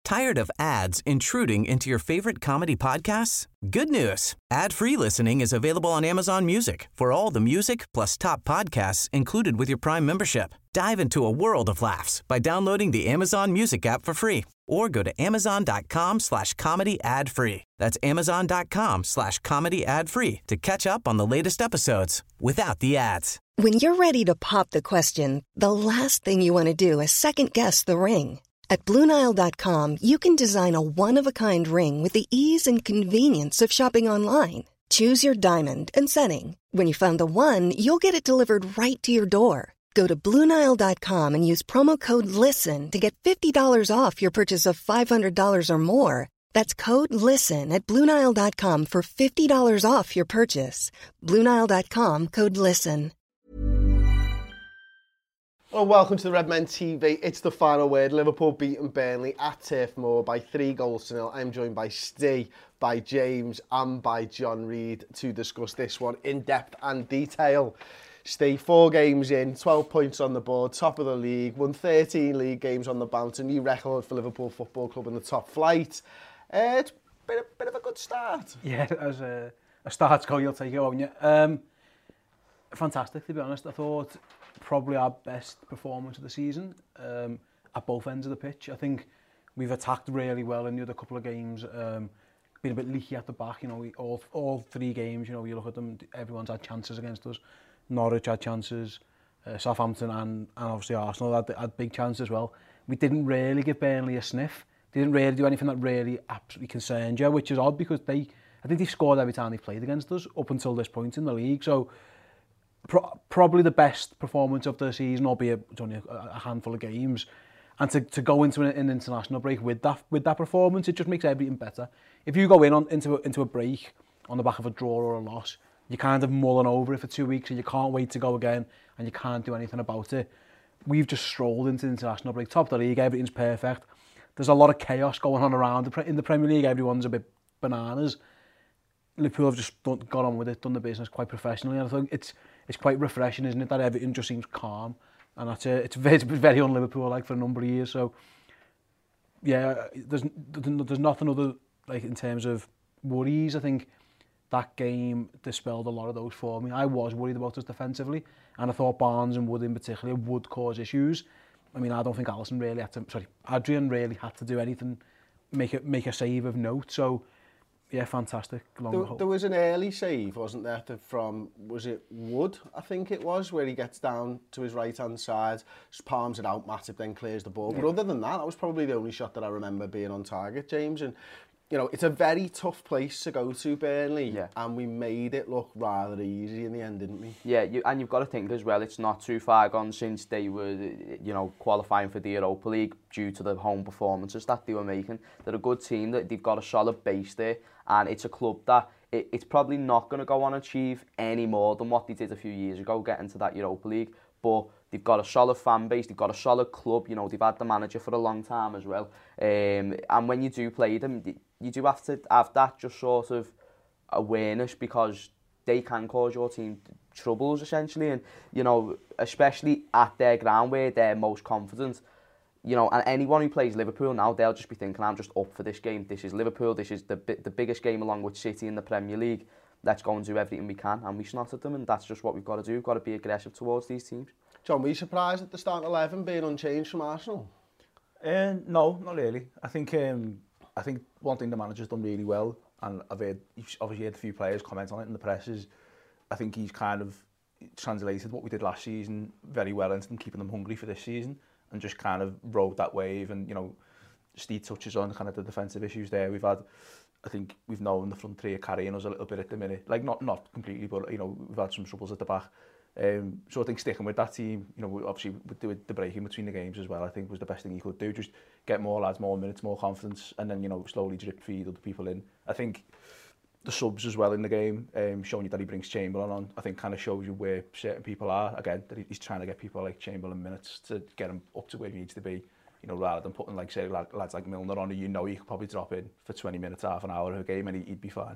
Tired of ads intruding into your favorite comedy podcasts? Good news. Ad-free listening is available on Amazon Music for all the music plus top podcasts included with your Prime membership. Dive into a world of laughs by downloading the Amazon Music app for free or go to amazon.com/comedy ad-free. That's amazon.com/comedy ad-free to catch up on the latest episodes without the ads. When you're ready to pop the question, the last thing you want to do is second-guess the ring. At BlueNile.com, you can design a one-of-a-kind ring with the ease and convenience of shopping online. Choose your diamond and setting. When you find the one, you'll get it delivered right to your door. Go to BlueNile.com and use promo code LISTEN to get $50 off your purchase of $500 or more. That's code LISTEN at BlueNile.com for $50 off your purchase. BlueNile.com, code LISTEN. Well, welcome to the Redmen TV. It's the final word. Liverpool beaten Burnley at Turf Moor by 3-0. I'm joined by Steve, by James and by John Reid to discuss this one in depth and detail. Steve, 4 games in, 12 points on the board, top of the league, won 13 league games on the bounce, a new record for Liverpool Football Club in the top flight. It's been a bit of a good start. Yeah, as a start goal, you'll take it, won't you? Fantastic, to be honest. I thought probably our best performance of the season at both ends of the pitch. I think we've attacked really well in the other couple of games. Been a bit leaky at the back, you know. All 3 games, you know, you look at them, everyone's had chances against us. Norwich had chances, Southampton and obviously Arsenal had big chances as well. We didn't really give Burnley a sniff. They didn't really do anything that really absolutely concerned you, which is odd because I think they've scored every time they've played against us up until this point in the league. So probably the best performance of the season, albeit it's only a handful of games. And to go into an international break with that performance, it just makes everything better. If you go into a break on the back of a draw or a loss, you kind of mulling over it for 2 weeks and you can't wait to go again and you can't do anything about it. We've just strolled into the international break, top of the league, everything's perfect. There's a lot of chaos going on around. In the Premier League, everyone's a bit bananas. Liverpool have just got on with it, done the business quite professionally. And I think it's quite refreshing, isn't it, that everything just seems calm. And it's very un-Liverpool-like for a number of years. So, yeah, there's nothing other, like, in terms of worries. I think that game dispelled a lot of those for me. I was worried about us defensively, and I thought Barnes and Wood in particular would cause issues. I mean, I don't think Adrian really had to do anything, make a save of note. So, yeah, fantastic. There was an early save, wasn't there, was it Wood, I think it was, where he gets down to his right-hand side, just palms it out, Matip then clears the ball. Yeah. But other than that was probably the only shot that I remember being on target, James. And, you know, it's a very tough place to go to, Burnley, and we made it look rather easy in the end, didn't we? Yeah, and you've got to think as well, it's not too far gone since they were, you know, qualifying for the Europa League due to the home performances that they were making. They're a good team, that they've got a solid base there, and it's a club that it's probably not going to go on and achieve any more than what they did a few years ago, getting to that Europa League, but they've got a solid fan base, they've got a solid club, you know, they've had the manager for a long time as well, and when you do play them, you do have to have that just sort of awareness, because they can cause your team troubles essentially, and you know, especially at their ground where they're most confident, you know, and anyone who plays Liverpool now, they'll just be thinking, I'm just up for this game, this is Liverpool, this is the biggest game along with City in the Premier League, let's go and do everything we can, and we snotted them, and that's just what we've got to do, we've got to be aggressive towards these teams. John, were you surprised at the starting 11 being unchanged from Arsenal? No, not really. I think one thing the manager's done really well, and you've obviously heard a few players comment on it in the press, is I think he's kind of translated what we did last season very well into them, keeping them hungry for this season, and just kind of rode that wave. And, you know, Steve touches on kind of the defensive issues there. I think we've known the front three are carrying us a little bit at the minute. Like, not completely, but, you know, we've had some troubles at the back. So I think sticking with that team, you know, obviously with the break in between the games as well, I think was the best thing he could do. Just get more lads, more minutes, more confidence, and then, you know, slowly drip feed other people in. I think the subs as well in the game, showing you that he brings Chamberlain on, I think kind of shows you where certain people are. Again, that he's trying to get people like Chamberlain minutes to get him up to where he needs to be, you know, rather than putting, like, say, lads like Milner on, who you know he could probably drop in for 20 minutes, half an hour of a game, and he'd be fine.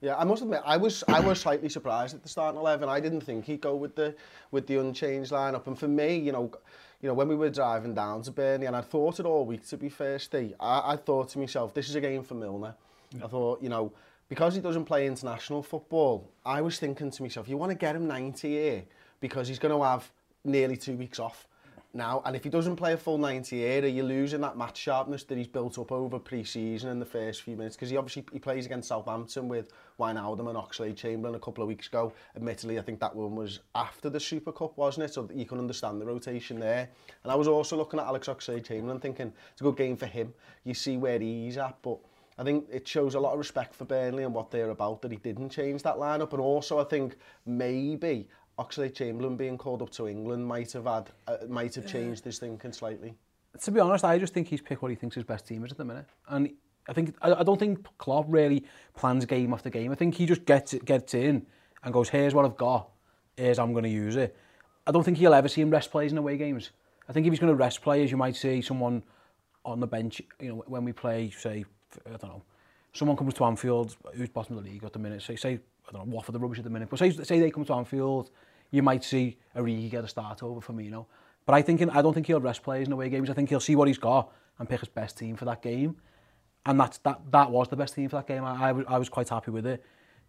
Yeah, I must admit, I was slightly surprised at the starting 11. I didn't think he'd go with the unchanged lineup. And for me, you know, when we were driving down to Burnley, and I thought it all week, to be fair, Steve, I thought to myself, this is a game for Milner. I thought, you know, because he doesn't play international football, I was thinking to myself, you want to get him 90 here because he's going to have nearly 2 weeks off now, and if he doesn't play a full 90 here, you're losing that match sharpness that he's built up over pre-season in the first few minutes, because he plays against Southampton with Wijnaldum and Oxlade-Chamberlain a couple of weeks ago. Admittedly, I think that one was after the Super Cup, wasn't it? So you can understand the rotation there. And I was also looking at Alex Oxlade-Chamberlain thinking it's a good game for him. You see where he's at, but I think it shows a lot of respect for Burnley and what they're about that he didn't change that lineup. And also, I think maybe Oxlade-Chamberlain being called up to England might have changed his thinking slightly. To be honest, I just think he's picked what he thinks his best team is at the minute. And I don't think Klopp really plans game after game. I think he just gets in and goes, here's what I've got, here's how I'm going to use it. I don't think he'll ever see him rest players in away games. I think if he's going to rest players, you might see someone on the bench, you know, when we play, say, I don't know, someone comes to Anfield, who's bottom of the league at the minute, say I don't know, Watford the rubbish at the minute, but say they come to Anfield, you might see Origi get a start over Firmino. But I don't think he'll rest players in away games. I think he'll see what he's got and pick his best team for that game. And that was the best team for that game. I was quite happy with it.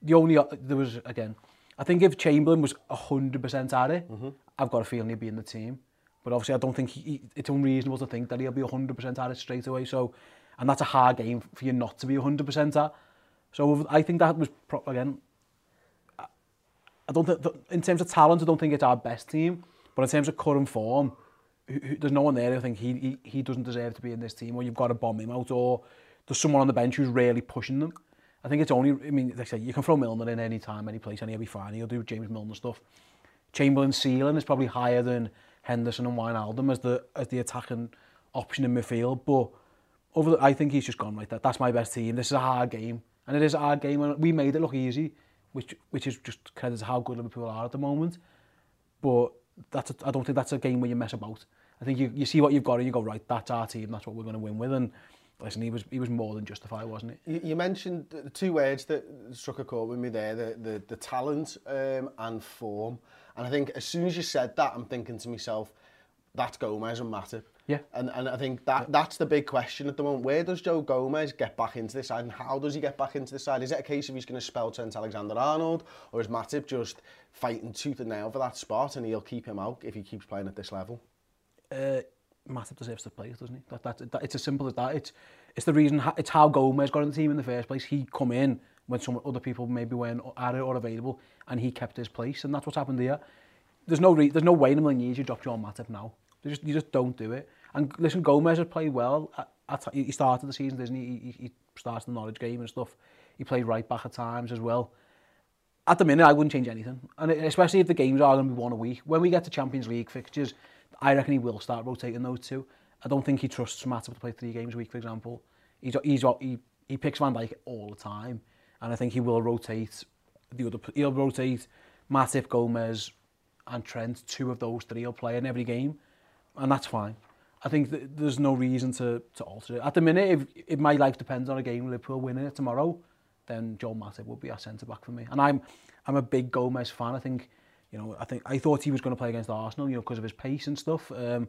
I think if Chamberlain was 100% at it, I've got a feeling he'd be in the team. But obviously I don't think it's unreasonable to think that he'll be 100% at it straight away. So, and that's a hard game for you not to be 100% at. So I think that was, again, I don't think, in terms of talent, I don't think it's our best team, but in terms of current form, there's no one there. I think he doesn't deserve to be in this team, or you've got to bomb him out, or there's someone on the bench who's really pushing them. I think it's only, I mean, like I say, you can throw Milner in any time, any place, and he'll be fine. He'll do James Milner stuff. Chamberlain's ceiling is probably higher than Henderson and Wijnaldum as the attacking option in midfield, but I think he's just gone like that. That's my best team. This is a hard game, and it is a hard game, and we made it look easy, which is just credit to how good Liverpool are at the moment. But I don't think that's a game where you mess about. I think you see what you've got and you go, right, that's our team, that's what we're going to win with. And listen, he was more than justified, wasn't it? You mentioned the two words that struck a chord with me there, the talent and form. And I think as soon as you said that, I'm thinking to myself, that's Gomez and Matip. Yeah. And I think that's the big question at the moment. Where does Joe Gomez get back into this side, and how does he get back into the side? Is it a case of he's going to spell Trent Alexander-Arnold, or is Matip just fighting tooth and nail for that spot and he'll keep him out if he keeps playing at this level? Matip deserves to play it, doesn't he? It's as simple as that. It's the reason. It's how Gomez got in the team in the first place. He come in when some other people maybe weren't at it or available, and he kept his place, and that's what's happened here. There's no way in a million years you drop John Matip now. You just don't do it. And listen, Gomez has played well. He started the season, didn't he? He started the Norwich game and stuff. He played right back at times as well. At the minute, I wouldn't change anything, and especially if the games are going to be one a week. When we get to Champions League fixtures, I reckon he will start rotating those two. I don't think he trusts Matip to play 3 games a week, for example. He picks Van Dijk all the time, and I think he will rotate he'll rotate Matip, Gomez, and Trent. 2 of those 3 he'll play in every game, and that's fine. I think there's no reason to alter it. At the minute, if my life depends on a game Liverpool winning it tomorrow, then Joe Matip would be our centre back for me. And I'm a big Gomez fan. I thought he was going to play against Arsenal, because of his pace and stuff.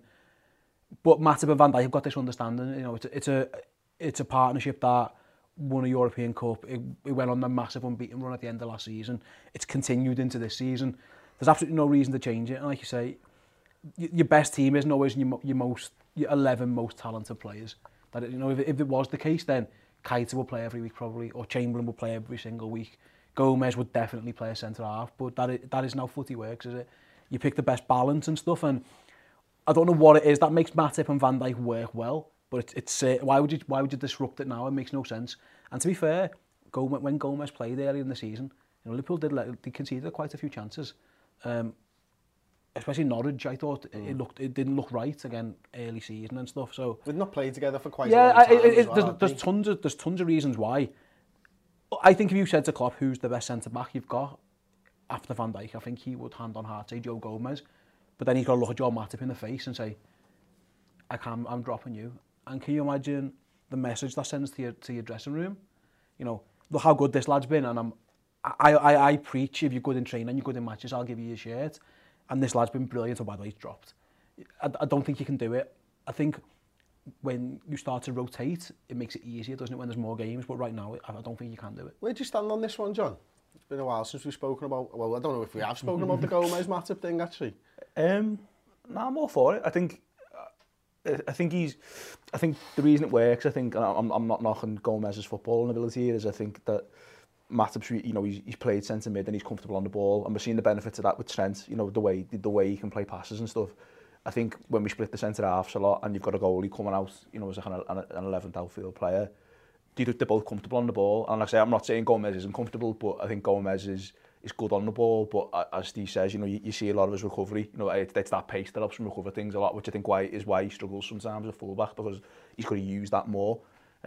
But Matip and Van Dijk have got this understanding. It's a partnership that won a European Cup. It went on a massive unbeaten run at the end of last season. It's continued into this season. There's absolutely no reason to change it. And like you say, your best team isn't always your 11 most talented players. That if it was the case, then Keita will play every week probably, or Chamberlain will play every single week. Gomez would definitely play a centre half, but that is how footy works, is it? You pick the best balance and stuff, and I don't know what it is that makes Matip and Van Dijk work well, but it's why would you disrupt it now? It makes no sense. And to be fair, when Gomez played earlier in the season, Liverpool they conceded quite a few chances. Especially Norwich, I thought it didn't look right again early season and stuff. So we've not played together for quite a long time. There's tons of reasons why. I think if you said to Klopp who's the best centre back you've got after Van Dijk, I think he would hand on heart say Joe Gomez. But then he's got to look at Joe Matip in the face and say, I'm dropping you. And can you imagine the message that sends to your dressing room? Look how good this lad's been, and I preach, if you're good in training and you're good in matches, I'll give you your shirt. And this lad's been brilliant. Oh, by the way, he's dropped. I don't think you can do it. I think when you start to rotate, it makes it easier, doesn't it, when there's more games? But right now, I don't think you can do it. Where do you stand on this one, John? It's been a while since we've spoken about, well, I don't know if we have spoken about the Gomez-Matip thing, actually. No, I'm all for it. I think the reason it works, I think, and I'm not knocking Gomez's footballing ability here, is I think that Matip's, you know, he's played centre mid and he's comfortable on the ball, and we're seeing the benefits of that with Trent, you know, the way he can play passes and stuff. I think when we split the centre halves a lot and you've got a goalie coming out, you know, as an 11th outfield player, they're both comfortable on the ball. And like I say, I'm not saying Gomez isn't comfortable, but I think Gomez is good on the ball. But as Steve says, you know, you see a lot of his recovery. You know, it's that pace that helps him recover things a lot, which I think is why he struggles sometimes at fullback, because he's got to use that more.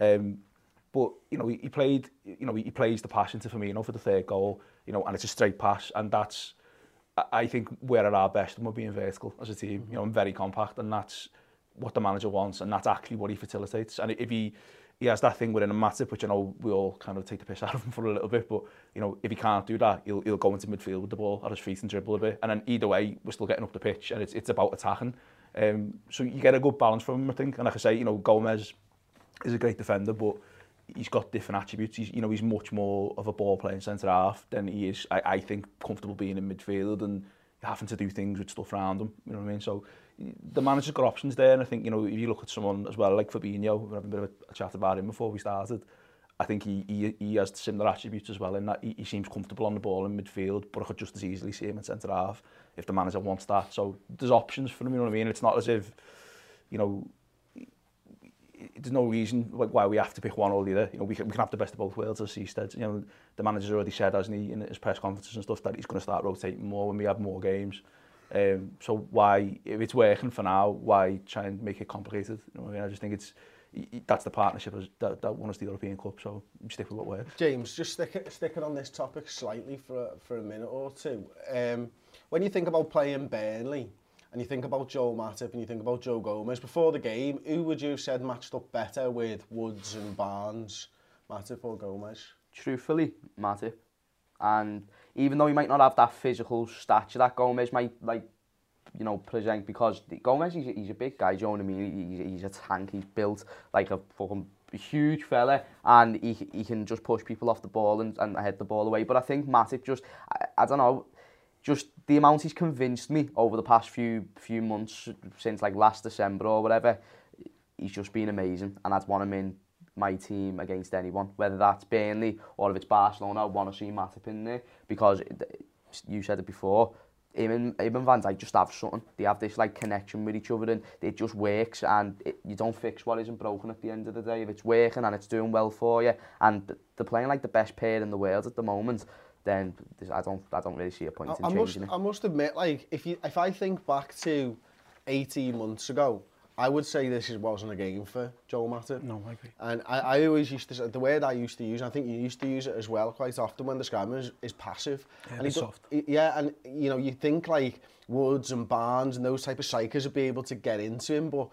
But you know, he plays the pass into Firmino for the third goal. You know, and it's a straight pass, and that's, I think, we're at our best when we're being vertical as a team. You know, and very compact, and that's what the manager wants, and that's actually what he facilitates. And if he has that thing within a Matip, which I know we all kind of take the piss out of him for a little bit, but you know, if he can't do that, he'll go into midfield with the ball at his feet and dribble a bit, and then either way, we're still getting up the pitch, and it's about attacking. So you get a good balance from him, I think. And like I say, you know, Gomez is a great defender, but he's got different attributes. He's much more of a ball playing centre half than he is, I think, comfortable being in midfield and having to do things with stuff around him. You know what I mean? So the manager's got options there, and I think, you know, if you look at someone as well like Fabinho, we're having a bit of a chat about him before we started, I think he has similar attributes as well, in that he seems comfortable on the ball in midfield, but I could just as easily see him in centre half if the manager wants that. So there's options for him, you know what I mean? It's not as if, you know, there's no reason why we have to pick one or the other. You know, we can have the best of both worlds, as he said. You know, the manager's already said, hasn't he, in his press conferences and stuff, that he's going to start rotating more when we have more games. So why, if it's working for now, why try and make it complicated? You know what I mean? I just think that's the partnership that won us the European Cup, so we stick with what works. James, just sticking on this topic slightly for a minute or two. When you think about playing Burnley, and you think about Joel Matip and you think about Joe Gomez, before the game, who would you have said matched up better with Woods and Barnes, Matip or Gomez? Truthfully, Matip. And even though he might not have that physical stature that Gomez might, like, you know, present, because Gomez, he's a big guy, do you know what I mean? He's a tank, he's built like a fucking huge fella, and he can just push people off the ball and head the ball away. But I think Matip just, I don't know, just the amount he's convinced me over the past few months, since like last December or whatever, he's just been amazing, and I'd want him in my team against anyone, whether that's Burnley or if it's Barcelona. I want to see Matip in there, because you said it before, him and Van Dijk just have something. They have this like connection with each other, and it just works, and you don't fix what isn't broken at the end of the day. If it's working and it's doing well for you, and they're playing like the best pair in the world at the moment, then I don't really see a point in changing it. I must admit, like, if I think back to 18 months ago, I would say this wasn't a game for Joel Matip. No, I agree. And I always used to say, the word I used to use, and I think you used to use it as well quite often when describing him, is passive. Yeah, and he's soft. Yeah, and you know, you think like Woods and Barnes and those type of strikers would be able to get into him, but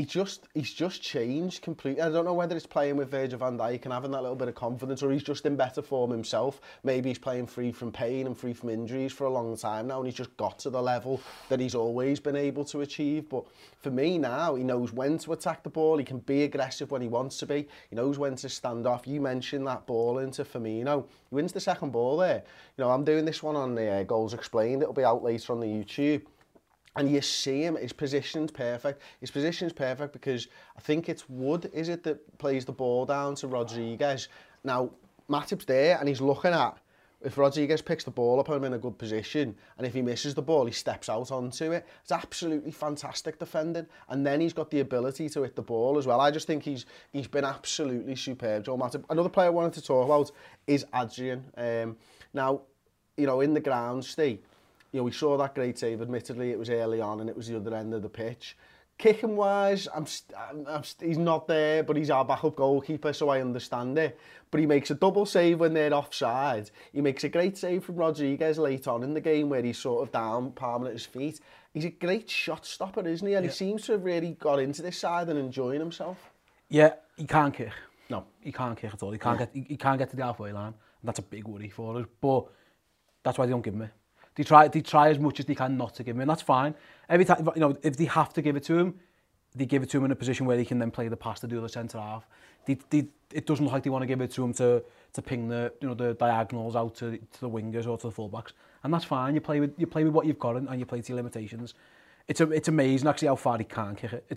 he's just changed completely. I don't know whether it's playing with Virgil van Dijk and having that little bit of confidence, or he's just in better form himself. Maybe he's playing free from pain and free from injuries for a long time now, and he's just got to the level that he's always been able to achieve. But for me now, he knows when to attack the ball. He can be aggressive when he wants to be. He knows when to stand off. You mentioned that ball into Firmino. He wins the second ball there. You know, I'm doing this one on the Goals Explained. It'll be out later on the YouTube. And you see him, his position's perfect. His position's perfect because I think it's Wood, is it, that plays the ball down to Rodriguez. Now, Matip's there and he's looking at, if Rodriguez picks the ball up, I'm in a good position, and if he misses the ball, he steps out onto it. It's absolutely fantastic defending, and then he's got the ability to hit the ball as well. I just think he's been absolutely superb, Joel Matip. Another player I wanted to talk about is Adrian. Now, you know, in the ground, Steve, you know, we saw that great save. Admittedly, it was early on and it was the other end of the pitch. Kicking wise, he's not there, but he's our backup goalkeeper, so I understand it. But he makes a double save when they're offside. He makes a great save from Rodriguez late on in the game where he's sort of down, palming at his feet. He's a great shot stopper, isn't he? And he seems to have really got into this side and enjoying himself. Yeah, he can't kick. No, he can't kick at all. He can't get to the halfway line. And that's a big worry for us. But that's why they don't give him it. They try as much as they can not to give him it, and that's fine. Every time, you know, if they have to give it to him, they give it to him in a position where they can then play the pass to the other centre half. It doesn't look like they want to give it to him to ping the diagonals out to the wingers or to the fullbacks, and that's fine. You play with what you've got and you play to your limitations. It's amazing actually how far he can kick it.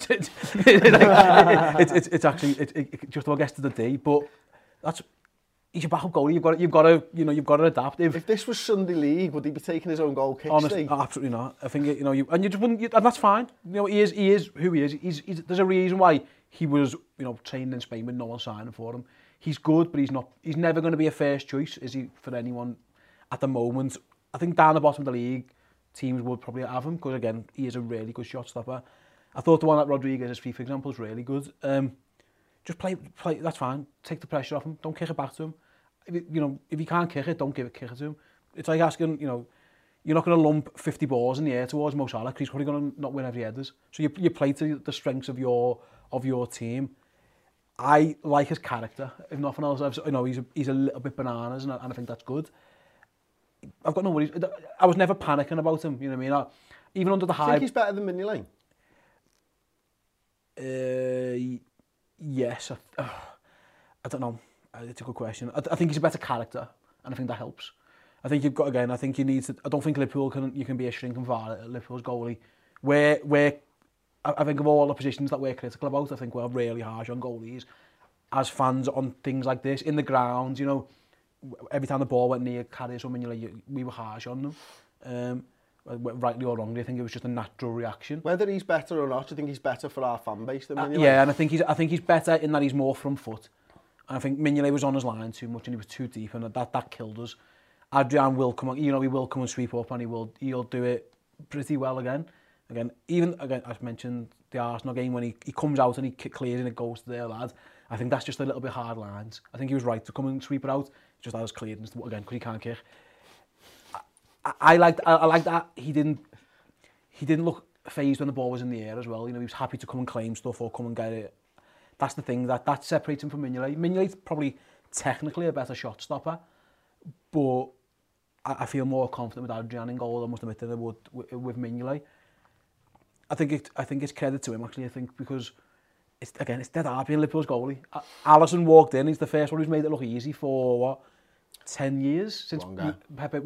It's actually just about gets to the D, but he's a backup goalie. You've got to adapt. If this was Sunday League, would he be taking his own goal kick? Honestly, absolutely not. I think and you just wouldn't, and that's fine. You know, he is who he is. There's a reason why he was trained in Spain with no one signing for him. He's good, but he's never going to be a first choice, is he, for anyone at the moment? I think down the bottom of the league, teams would probably have him because again, he is a really good shot stopper. I thought the one that Rodriguez has, for example, is really good. Just play. That's fine. Take the pressure off him. Don't kick it back to him. If he can't kick it, don't kick it to him. It's like asking, you're not going to lump 50 balls in the air towards Mo Salah because he's probably going to not win every headers. So you play to the strengths of your team. I like his character. If nothing else, he's a little bit bananas, and I think that's good. I've got no worries. I was never panicking about him. You know what I mean? Even under the hype. Do you think he's better than Mignolet? Yes. I don't know. It's a good question. I think he's a better character, and I think that helps. I think you've got, again, I think you need to, I don't think you can be a shrinking violet at Liverpool's goalie. Where I think of all the positions that we're critical about, I think we're really harsh on goalies. As fans on things like this, in the ground, every time the ball went near Karius or Mignolet, we were harsh on them. Rightly or wrongly, I think it was just a natural reaction. Whether he's better or not, do you think he's better for our fan base than Mignolet? Yeah, and I think he's better in that he's more front foot. And I think Mignolet was on his line too much and he was too deep, and that killed us. Adrian will come on, he will come and sweep up, and he'll do it pretty well again. Even I've mentioned the Arsenal game when he comes out and he clears and it goes to their lad. I think that's just a little bit hard lines. I think he was right to come and sweep it out, just as cleared again because he can't kick. I like that he didn't look phased when the ball was in the air as well. He was happy to come and claim stuff or come and get it. That's the thing that separates him from Mignolet. Mignolet's probably technically a better shot stopper, but I feel more confident with Adrian in goal, I must admit, than I would with Mignolet. I think it's credit to him actually. I think because it's dead hard being Liverpool's goalie. Alisson walked in. He's the first one who's made it look easy for 10 years since Pepe.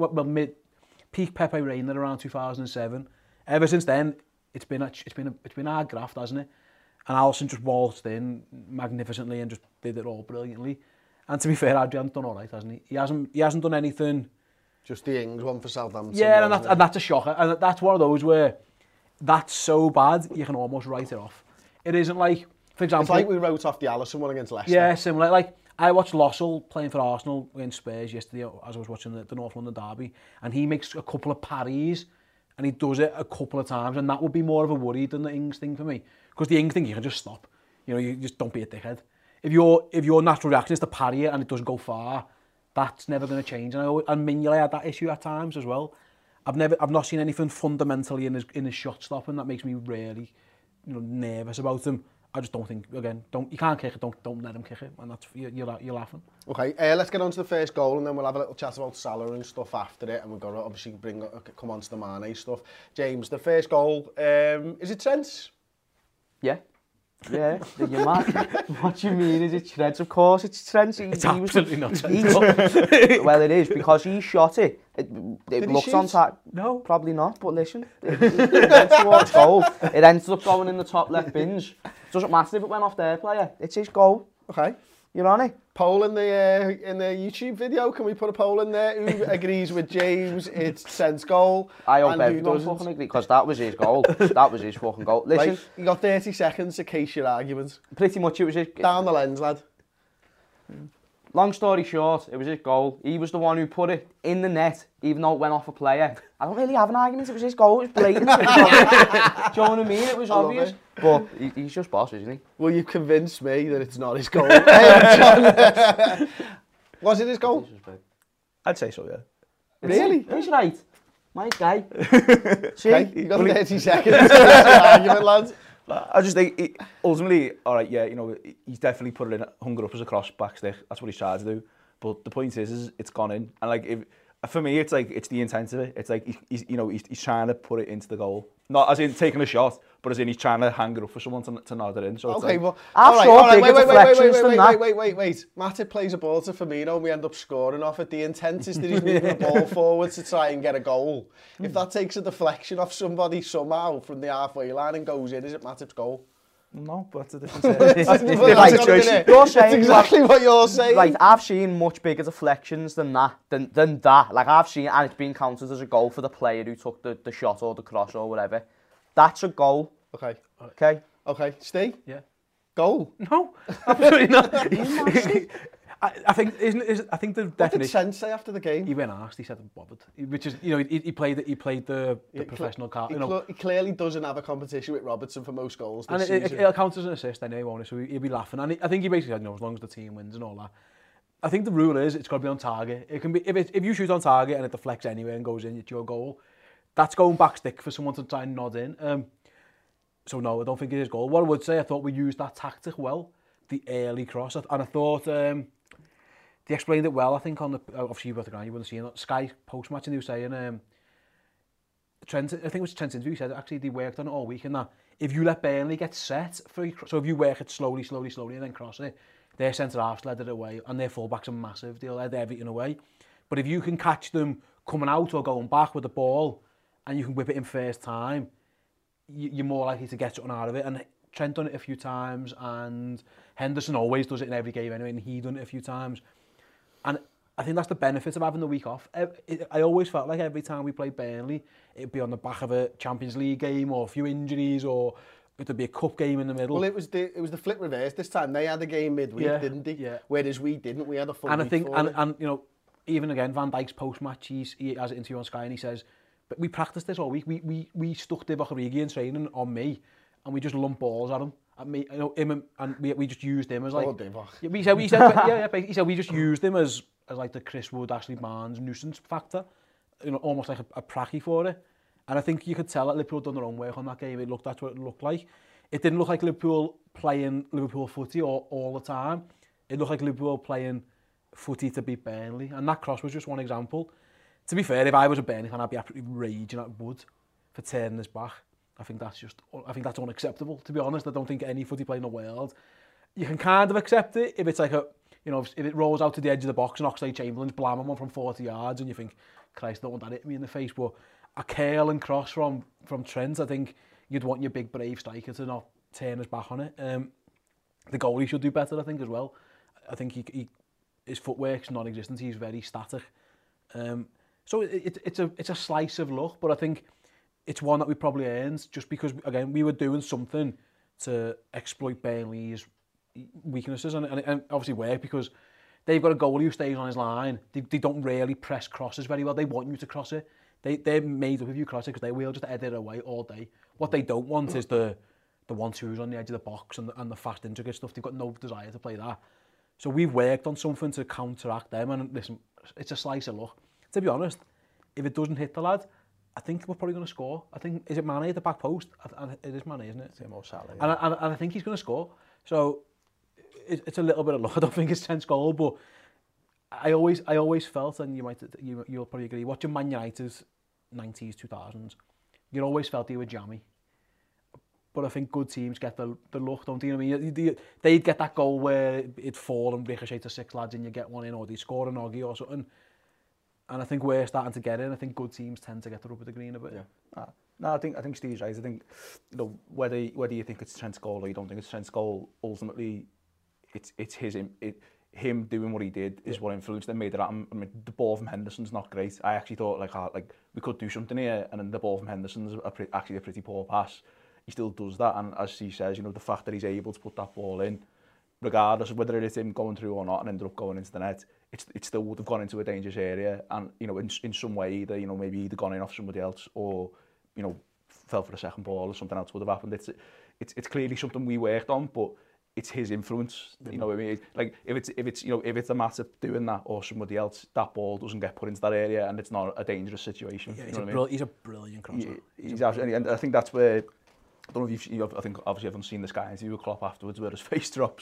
Peak Pepe Reina around 2007. Ever since then, it's been our graft, hasn't it? And Alisson just waltzed in magnificently and just did it all brilliantly. And to be fair, Adrian's done all right, hasn't he? He hasn't done anything. Just the Ings one for Southampton. Yeah, and that's a shocker. And that's one of those where that's so bad you can almost write it off. It isn't like, for example, it's like we wrote off the Alisson one against Leicester. Yeah, similar. Like I watched Lossell playing for Arsenal against Spurs yesterday as I was watching the North London derby, and he makes a couple of parries and he does it a couple of times, and that would be more of a worry than the Ings thing for me, because the Ings thing you can just stop. You just don't be a dickhead. If your natural reaction is to parry it and it doesn't go far, that's never going to change. And Mignolet had that issue at times as well. I've not seen anything fundamentally in his shot stopping that makes me really nervous about him. I just don't think, you can't kick it, don't let him kick it, and that's you're laughing. Okay, let's get on to the first goal, and then we'll have a little chat about Salah and stuff after it, and we're going to obviously come on to the Mane stuff. James, the first goal, is it Trent's? Yeah. Yeah, you're mad. What do you mean, is it Trent's? Of course it's Trent's. It's absolutely not Trent's. Well, it is, because he shot it. It looks on target. No. Probably not, but listen. It went towards goal. It ends up going in the top left bins. Doesn't matter if it went off their player. It's his goal. Okay. You're on it. Poll in the YouTube video. Can we put a poll in there? Who agrees with James? It's Trent's goal. I hope everyone fucking agree, because that was his goal. That was his fucking goal. Listen. Right, you got 30 seconds to case your argument. Pretty much it was his... Down the lens, lad. Long story short, it was his goal. He was the one who put it in the net, even though it went off a player. I don't really have an argument. It was his goal. It was blatant. Do you know what I mean? It was obvious. But he's just boss, isn't he? Well, you've convinced me that it's not his goal. Was it his goal? I'd say so, yeah. Really? He's right. My guy. See, you got 30 seconds to case your argument, lads. I just think, ultimately, all right, yeah, he's definitely put it in, hung it up as a cross back stick. That's what he's tried to do. But the point is it's gone in. And like, for me, it's like, it's the intent of it. It's like, he's trying to put it into the goal. Not as in taking a shot, but as in he's trying to hang it up for someone to nod it in. So okay, it's like, well, I've saw bigger deflections than that. Wait. Matip plays a ball to Firmino and we end up scoring off it. The intent is that he's moving the ball forward to try and get a goal. If that takes a deflection off somebody somehow from the halfway line and goes in, is it Matip's goal? no, but that's a different You're saying that's exactly what you're saying. Right, I've seen much bigger deflections than that. Like, I've seen, and it's been counted as a goal for the player who took the shot or the cross or whatever. That's a goal. Okay. Okay, Steve? Yeah. Goal? No, absolutely not. I think I think the What did definition. Trent say after the game? He went asked. He said bothered, which is, you know, he played the professional card. You know, He clearly doesn't have a competition with Robertson for most goals this and season. it'll count as an assist anyway, won't it? So he'll be laughing. And I think he basically said, you know, as long as the team wins and all that. I think the rule is it's got to be on target. It can be if you shoot on target and it deflects anyway and goes in, it's your goal. That's going back stick for someone to try and nod in. So no, I don't think it is goal. What I would say, I thought we used that tactic well, the early cross, and I thought they explained it well. I think on the obviously you were at the ground, you wouldn't see it. Sky post match, and they were saying Trent. I think it was Trent's interview. He said actually they worked on it all week, and that if you let Burnley get set for so if you work it slowly, and then cross it, their centre halves led it away, and their fullbacks are massive. They'll lead everything away. But if you can catch them coming out or going back with the ball, and you can whip it in first time, you're more likely to get something out of it. And Trent done it a few times, and Henderson always does it in every game anyway, and he done it a few times. And I think that's the benefit of having the week off. I always felt like every time we played Burnley, it'd be on the back of a Champions League game or a few injuries, or it'd be a cup game in the middle. Well, it was the flip reverse this time. They had a game midweek, didn't they? Yeah. Whereas we didn't. We had a full and week I think, for it. and you know, even again, Van Dijk's post-match, he has an interview on Sky, and he says, but we practiced this all week. We stuck Divock Origi in training on me, and we just lumped balls at him. At me, you know, him and we just used him as like. Oh, Divock. He said we just used him as like the Chris Wood, Ashley Barnes nuisance factor, you know, almost like a pracky for it. And I think you could tell that Liverpool done their own work on that game. That's what it looked like. It didn't look like Liverpool playing Liverpool footy all the time. It looked like Liverpool playing footy to beat Burnley, and that cross was just one example. To be fair, if I was a Burnley fan, I'd be absolutely raging at Wood for turning this back. I think that's unacceptable, to be honest. I don't think any footy player in the world. You can kind of accept it if it's like if it rolls out to the edge of the box and Oxlade-Chamberlain's blamming one from 40 yards and you think, Christ, I don't want that hit me in the face. But a curl and cross from Trent, I think you'd want your big brave striker to not turn his back on it. The goalie should do better, I think, as well. I think his footwork's non-existent. He's very static. So it's a slice of luck, but I think it's one that we probably earned just because, again, we were doing something to exploit Burnley's weaknesses, and obviously work because they've got a goalie who stays on his line. They don't really press crosses very well. They want you to cross it. They're made up if you cross it because they will just head it away all day. What they don't want is the 1-2s on the edge of the box and the fast intricate stuff. They've got no desire to play that. So we've worked on something to counteract them, and listen, it's a slice of luck. To be honest, if it doesn't hit the lad, I think we're probably going to score. I think, is it Mane at the back post? It is Mane, isn't it? It's Mo Salah, yeah. And I think he's going to score. So it's a little bit of luck. I don't think it's Trent's goal, but I always felt, and you'll probably agree, watching Man United's 90s, 2000s, you always felt they were jammy. But I think good teams get the luck, don't they? You know what I mean? They'd get that goal where it'd fall and ricochet to 6 lads and you get one in, or they'd score an Oggy or something. And I think we're starting to get in. I think good teams tend to get the rub of the green a bit. Yeah. No, I think Steve's right. I think, you know, whether you think it's Trent's goal or you don't think it's Trent's goal, ultimately, it's him doing what he did is what influenced them, made it happen. I mean, the ball from Henderson's not great. I actually thought like we could do something here, and then the ball from Henderson's actually a pretty poor pass. He still does that, and as he says, you know, the fact that he's able to put that ball in, regardless of whether it's him going through or not and ended up going into the net, it still would have gone into a dangerous area, and, you know, in some way, either, you know, maybe either gone in off somebody else or, you know, fell for a second ball or something else would have happened. It's clearly something we worked on, but it's his influence. You know what I mean? Like if it's a matter of doing that or somebody else, that ball doesn't get put into that area and it's not a dangerous situation. Yeah, you know what I mean? He's a brilliant crosser. He's absolutely, and I think that's where, I don't know if I think obviously everyone's seen this guy interview with Klopp afterwards where his face drops.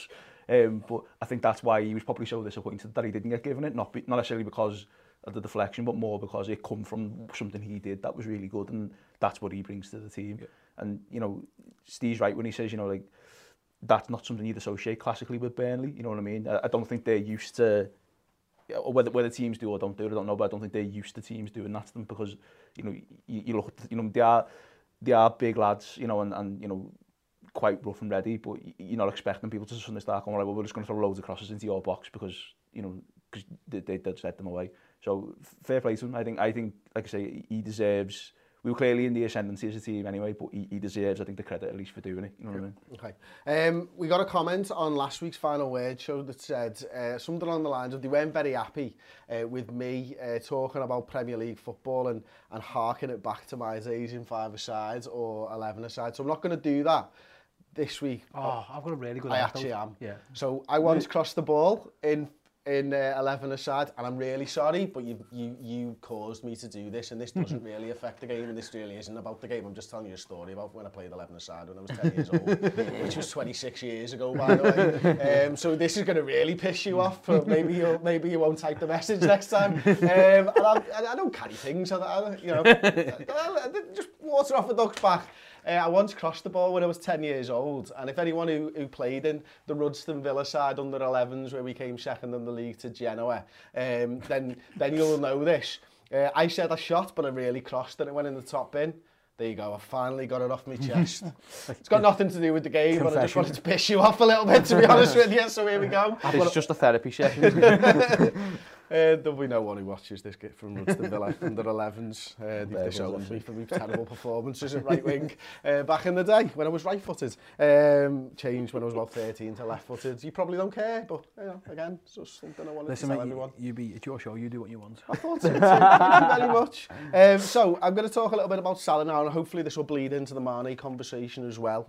But I think that's why he was probably so disappointed that he didn't get given it, not necessarily because of the deflection, but more because it come from something he did that was really good, and that's what he brings to the team. Yeah. And, you know, Steve's right when he says, you know, like, that's not something you'd associate classically with Burnley, you know what I mean? I don't think they're used to, or whether teams do or don't do it, I don't know, but I don't think they're used to teams doing that to them, because, you know, you look at, you know, they are big lads, you know, and you know, quite rough and ready, but you're not expecting people to suddenly start going, right, well, we're just going to throw loads of crosses into your box because, you know, because they set them away. So fair play to him. I think, like I say, he deserves. We were clearly in the ascendancy as a team anyway, but he deserves, I think, the credit at least for doing it. You know what I mean? Okay. We got a comment on last week's Final Word show that said something along the lines of they weren't very happy with me talking about Premier League football and harking it back to my days in 5-a-side or 11-a-side. So I'm not going to do that this week. Oh, I've got a really good I actually am. Yeah. So I once crossed the ball in 11-a-side, and I'm really sorry, but you caused me to do this, and this doesn't really affect the game, and this really isn't about the game. I'm just telling you a story about when I played 11-a-side when I was 10 years old, which was 26 years ago, by the way. So this is going to really piss you off. Maybe you won't type the message next time. And I don't carry things. You know, just water off a duck's back. I once crossed the ball when I was 10 years old, and if anyone who played in the Rudston Villa side under 11s, where we came second in the league to Genoa, then you'll know this. I said I shot, but I really crossed and it went in the top bin. There you go, I finally got it off my chest. It's got nothing to do with the game, but I just wanted to piss you off a little bit, to be honest with you, so here we go. This is just a therapy session. There'll be no one who watches this get from Rudston Villa under 11s. They've disowned me for my terrible performances at right wing back in the day when I was right-footed. Changed when I was about 13 to left-footed. You probably don't care, but you know, again, it's just something I wanted to tell everyone. It's your show, you do what you want. I thought so too. Thank you very much. So I'm going to talk a little bit about Salah now, and hopefully this will bleed into the Mane conversation as well.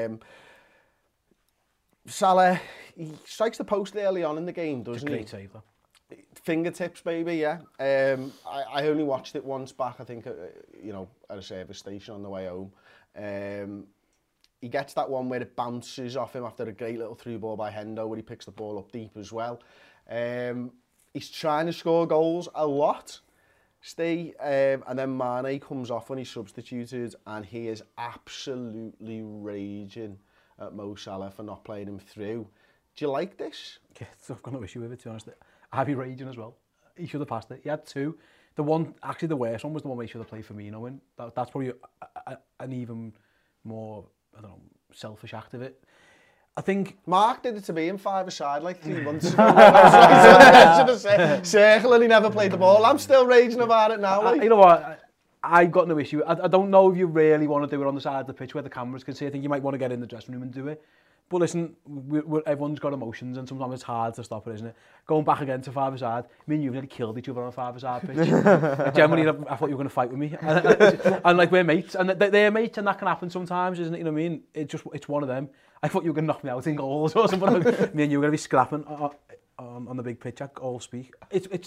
Salah, he strikes the post early on in the game, doesn't he? Great save, though. Fingertips, baby, yeah. I only watched it once back, I think, you know, at a service station on the way home. He gets that one where it bounces off him after a great little through ball by Hendo, where he picks the ball up deep as well. He's trying to score goals a lot, and then Mane comes off when he's substituted, and he is absolutely raging at Mo Salah for not playing him through. Do you like this? Yeah, I've got no issue with it, to be honest. I'd be raging as well. He should have passed it. He had two. The one, actually the worst one was the one where he should have played Firmino in. That's probably an even more, I don't know, selfish act of it. I think Mark did it to me in 5-a-side like 3 months ago. I was on the edge of the circle and he never played the ball. I'm still raging about it now. You know what? I've got no issue. I don't know if you really want to do it on the side of the pitch where the cameras can see. I think you might want to get in the dressing room and do it. But listen, everyone's got emotions, and sometimes it's hard to stop it, isn't it? Going back again to 5-a-side, me and you've nearly killed each other on a 5-a-side pitch. Generally, I thought you were going to fight with me. And like, we're mates, and they're mates, and that can happen sometimes, isn't it? You know what I mean? It's one of them. I thought you were going to knock me out in goals or something. Me and you were going to be scrapping on the big pitch at all speak.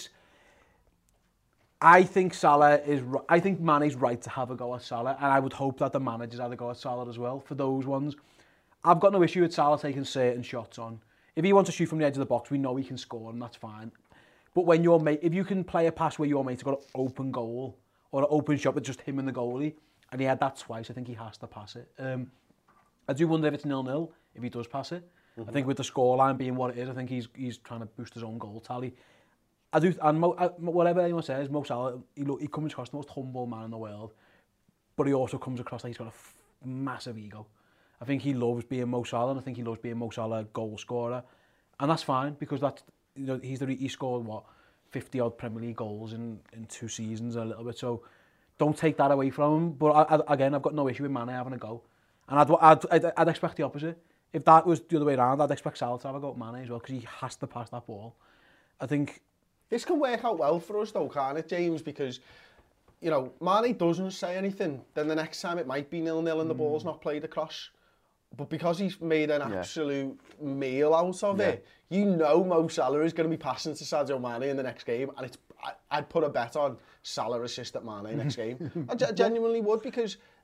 I think I think Mane's right to have a go at Salah, and I would hope that the managers had a go at Salah as well for those ones. I've got no issue with Salah taking certain shots on. If he wants to shoot from the edge of the box, we know he can score, and that's fine. But when your mate, if you can play a pass where your mate's got an open goal or an open shot with just him and the goalie, and he had that twice, I think he has to pass it. I do wonder if it's 0-0 if he does pass it. I think with the scoreline being what it is, I think he's trying to boost his own goal tally. I do, and whatever anyone says, Mo Salah, he comes across the most humble man in the world, but he also comes across like he's got a massive ego. I think he loves being Mo Salah, and I think he loves being Mo Salah goal scorer, and that's fine because that's, you know, he scored what 50 odd Premier League goals in 2 seasons, a little bit. So don't take that away from him. But again, I've got no issue with Mane having a go, and I'd expect the opposite. If that was the other way around, I'd expect Salah to have a go at Mane as well because he has to pass that ball. I think this can work out well for us though, can't it, James? Because, you know, Mane doesn't say anything, then the next time it might be 0-0 and the ball's not played across. But because he's made an absolute meal out of it, you know Mo Salah is going to be passing to Sadio Mane in the next game, and I'd put a bet on Salah assist at Mane next game. I genuinely would, because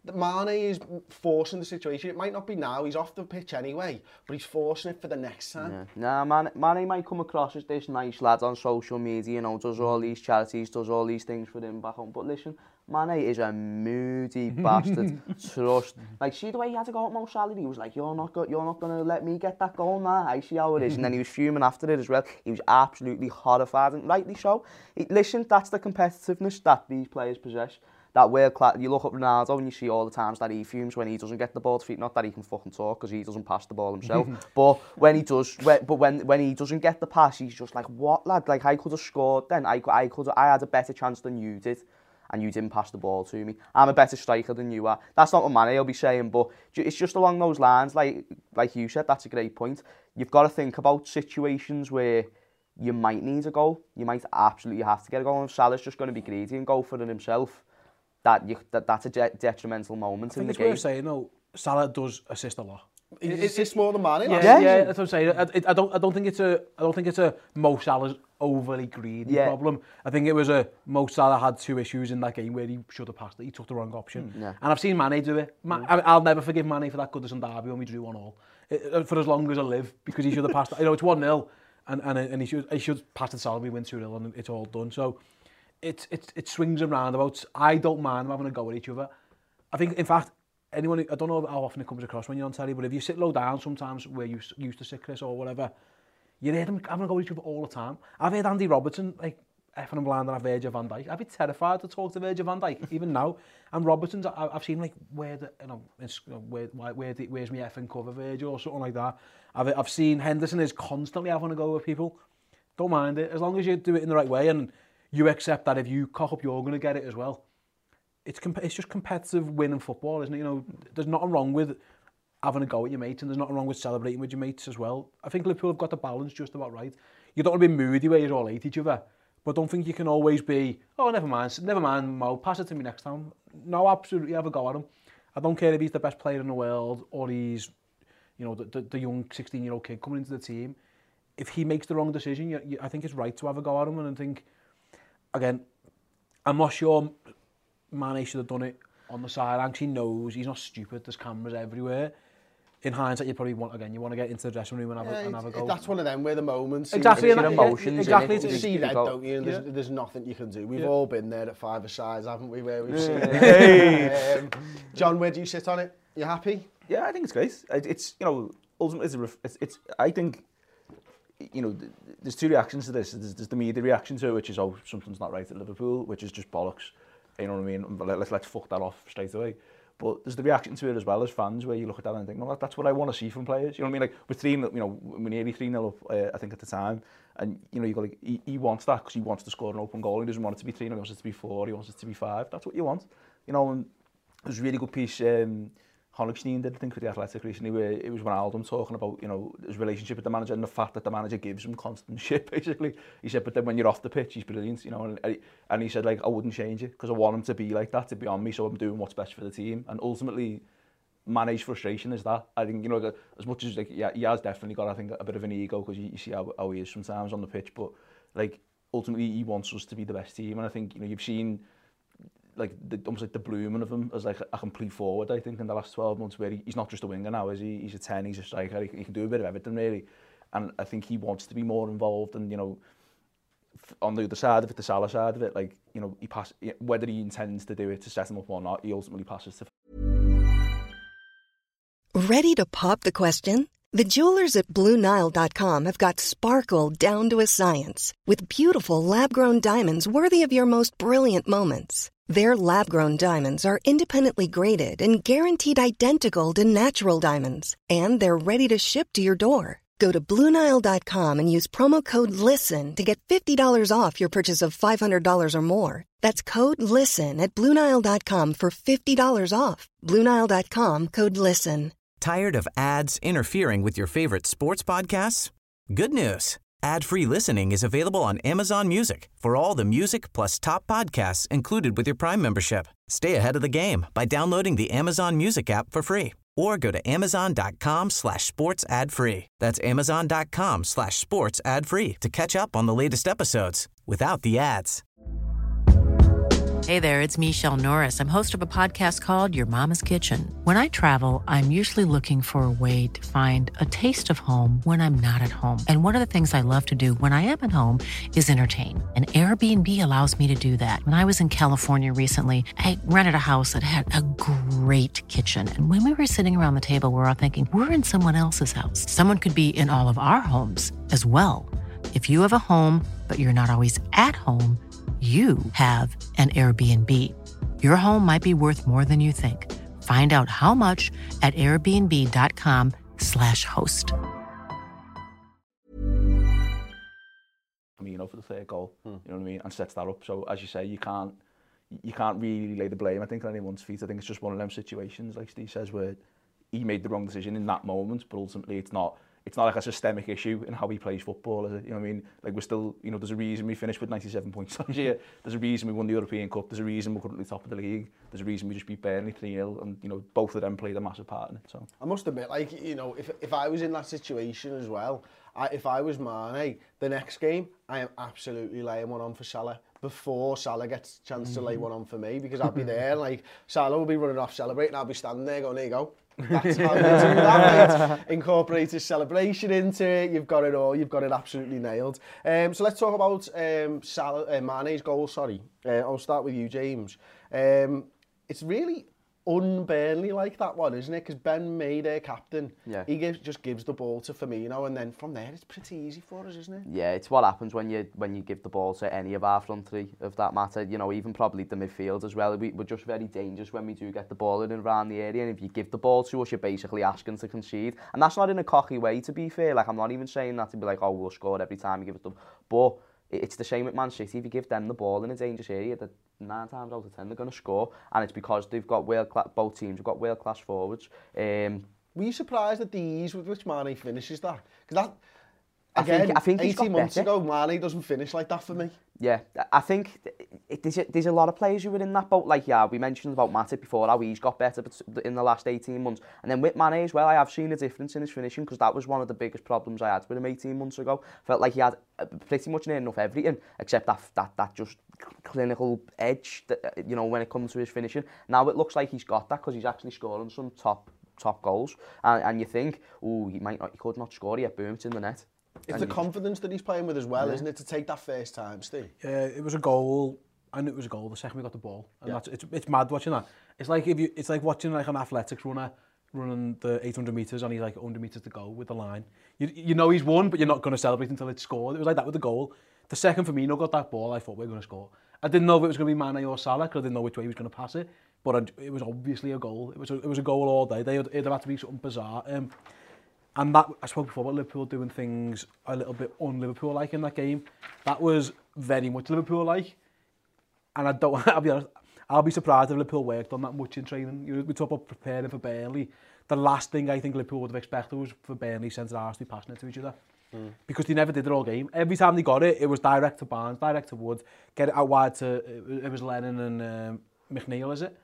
Mane is forcing the situation. It might not be now, he's off the pitch anyway, but he's forcing it for the next time. Yeah. Nah, Mane might come across as this nice lad on social media, you know, does all these charities, does all these things for him back home. But listen, Mane is a moody bastard. Trust. Like, see the way he had to go at Mo Salah? He was like, you're not going to let me get that goal now. I see how it is. And then he was fuming after it as well. He was absolutely horrified, and rightly so. Listen, that's the competitiveness that these players possess. That world class. You look at Ronaldo and you see all the times that he fumes when he doesn't get the ball to feet. Not that he can fucking talk, because he doesn't pass the ball himself. But when he does, when he doesn't get the pass, he's just like, what, lad? Like, I could have scored then. I had a better chance than you did, and you didn't pass the ball to me. I'm a better striker than you are. That's not what Mane will be saying, but it's just along those lines. Like you said, that's a great point. You've got to think about situations where you might need a goal. You might absolutely have to get a goal. And if Salah's just going to be greedy and go for it himself, that's a detrimental moment in the game. I think it's worth saying, though, Salah does assist a lot. He assists more than Mane. Yeah, that's what I'm saying. I don't think it's a Mo Salah's overly greedy problem. I think it was a Mo Salah had 2 issues in that game where he should have passed it. He took the wrong option. And I've seen Mane do it. I'll never forgive Mane for that Goodison derby when we drew 1-1. For as long as I live, because he should have passed it. You know, it's 1-0 and he should pass it to Salah, we win 2-0 and it's all done. So it swings and roundabouts. I don't mind them having a go at each other. I think, in fact, I don't know how often it comes across when you're on telly, but if you sit low down sometimes, where you used to sit, Chris, or whatever, you hear them having a go at each other all the time. I've heard Andy Robertson, like, effing and blind, and I've Virgil van Dijk. I'd be terrified to talk to Virgil van Dijk, even now. And Robertson's, I've seen, like, where's my effing cover, Virgil, or something like that. I've seen Henderson is constantly having a go at people. Don't mind it, as long as you do it in the right way, and you accept that if you cock up, you're going to get it as well. It's just competitive winning football, isn't it? You know, there's nothing wrong with having a go at your mates, and there's nothing wrong with celebrating with your mates as well. I think Liverpool have got the balance just about right. You don't want to be moody where you all hate each other, but don't think you can always be, oh, never mind, Mo, pass it to me next time. No, absolutely, have a go at him. I don't care if he's the best player in the world or he's, you know, the young 16-year-old kid coming into the team. If he makes the wrong decision, I think it's right to have a go at him, and I think, again, I'm not sure Mane should have done it on the sideline. He knows, he's not stupid, there's cameras everywhere. In hindsight, you probably want to get into the dressing room and have a go. That's one of them where the moments. Exactly, and emotions. Exactly, you see that, don't you? And there's nothing you can do. We've all been there at 5-a-sides, haven't we, where we've seen it. John, where do you sit on it? You happy? Yeah, I think it's great. It's, you know, ultimately, it's I think, you know, there's 2 reactions to this. There's the media reaction to it, which is, oh, something's not right at Liverpool, which is just bollocks. You know what I mean? Let's fuck that off straight away. But there's the reaction to it as well as fans, where you look at that and think, no, that's what I want to see from players. You know what I mean? Like, we're nearly 3-0 up, I think, at the time. And, you know, you go like, he wants that because he wants to score an open goal. He doesn't want it to be 3-0, he wants it to be 4, he wants it to be 5. That's what you want. You know, and there's a really good piece Honigstein did, I think, with The Athletic recently, where it was Ronaldo talking about, you know, his relationship with the manager and the fact that the manager gives him constant shit, basically. He said, but then when you're off the pitch, he's brilliant, you know, and he said, like, I wouldn't change it, because I want him to be like that, to be on me, so I'm doing what's best for the team. And ultimately, Mane's frustration is that. I think, you know, as much as, like, yeah, he has definitely got, I think, a bit of an ego, because you see how he is sometimes on the pitch, but, like, ultimately, he wants us to be the best team, and I think, you know, you've seen, like, almost like the blooming of him as like a complete forward, I think, in the last 12 months, where he's not just a winger now, is he? He's a 10, he's a striker, he can do a bit of everything, really. And I think he wants to be more involved, and, you know, on the other side of it, the Salah side of it, like, you know, whether he intends to do it to set him up or not, he ultimately passes to... Ready to pop the question? The jewelers at BlueNile.com have got sparkle down to a science with beautiful lab-grown diamonds worthy of your most brilliant moments. Their lab-grown diamonds are independently graded and guaranteed identical to natural diamonds, and they're ready to ship to your door. Go to BlueNile.com and use promo code LISTEN to get $50 off your purchase of $500 or more. That's code LISTEN at BlueNile.com for $50 off. BlueNile.com, code LISTEN. Tired of ads interfering with your favorite sports podcasts? Good news. Ad-free listening is available on Amazon Music for all the music plus top podcasts included with your Prime membership. Stay ahead of the game by downloading the Amazon Music app for free or go to amazon.com/sports ad-free. That's amazon.com/sports ad-free to catch up on the latest episodes without the ads. Hey there, it's Michelle Norris. I'm host of a podcast called Your Mama's Kitchen. When I travel, I'm usually looking for a way to find a taste of home when I'm not at home. And one of the things I love to do when I am at home is entertain. And Airbnb allows me to do that. When I was in California recently, I rented a house that had a great kitchen. And when we were sitting around the table, we were all thinking, we're in someone else's house. Someone could be in all of our homes as well. If you have a home, but you're not always at home, you have an Airbnb. Your home might be worth more than you think. Find out how much at airbnb.com/host. For the third goal, you know what I mean, and sets that up. So as you say, you can't really lay the blame, I think, on anyone's feet. I think it's just one of them situations, like Steve says, where he made the wrong decision in that moment, but ultimately it's not like a systemic issue in how he plays football, is it? You know what I mean? Like, we're still, there's a reason we finished with 97 points last year. There's a reason we won the European Cup. There's a reason we're currently top of the league. There's a reason we just beat Burnley 3-0, and, both of them played a massive part in it. So I must admit, if I was in that situation as well, if I was Mane, the next game, I am absolutely laying one on for Salah before Salah gets a chance to lay one on for me, because I'll be there, Salah will be running off celebrating, I'll be standing there going, there you go. That's how you do that, mate. Incorporate his celebration into it. You've got it all. You've got it absolutely nailed. So let's talk about Mane's goal. I'll start with you, James. It's really un-Burnley like that one, isn't it? Because Ben Mee, their captain, he just gives the ball to Firmino, and then from there it's pretty easy for us, isn't it? Yeah, it's what happens when you give the ball to any of our front three, of that matter. Even probably the midfield as well. We're just very dangerous when we do get the ball in and around the area, and if you give the ball to us, you're basically asking to concede. And that's not in a cocky way, to be fair. I'm not even saying that to be like, oh, we'll score every time you give it to them. But it's the same at Man City. If you give them the ball in a dangerous area, that 9 times out of 10 they're going to score, and it's because they've got both teams have got world-class forwards. Were you surprised at the ease with which Mane finishes that? Because I think 18 months ago, Mane doesn't finish like that for me. Yeah, I think there's a lot of players who were in that boat. We mentioned about Matip before, how he's got better in the last 18 months. And then with Mane as well, I have seen a difference in his finishing, because that was one of the biggest problems I had with him 18 months ago. Felt like he had pretty much near enough everything, except that just clinical edge, when it comes to his finishing. Now it looks like he's got that, because he's actually scoring some top goals. And you think, he could not score yet, boom, it's in the net. It's the confidence that he's playing with as well, isn't it, to take that first time, Steve? Yeah, it was a goal. I knew it was a goal the second we got the ball, and it's mad watching that. It's like watching an athletics runner running the 800 metres, and he's 100 metres to go with the line. You know he's won, but you're not going to celebrate until it's scored. It was like that with the goal. The second Firmino got that ball, I thought we were going to score. I didn't know if it was going to be Mane or Salah, because I didn't know which way he was going to pass it. But it was obviously a goal. It was a goal all day. It'd have to be something bizarre. And that, I spoke before about Liverpool doing things a little bit un-Liverpool-like in that game. That was very much Liverpool-like. And I'll be honest, I'll be surprised if Liverpool worked on that much in training. We talk about preparing for Burnley. The last thing I think Liverpool would have expected was for Burnley centre-halves to be passing it to each other. Because they never did it all game. Every time they got it, it was direct to Barnes, direct to Wood, get it out wide to, it was Lennon and McNeil, is it?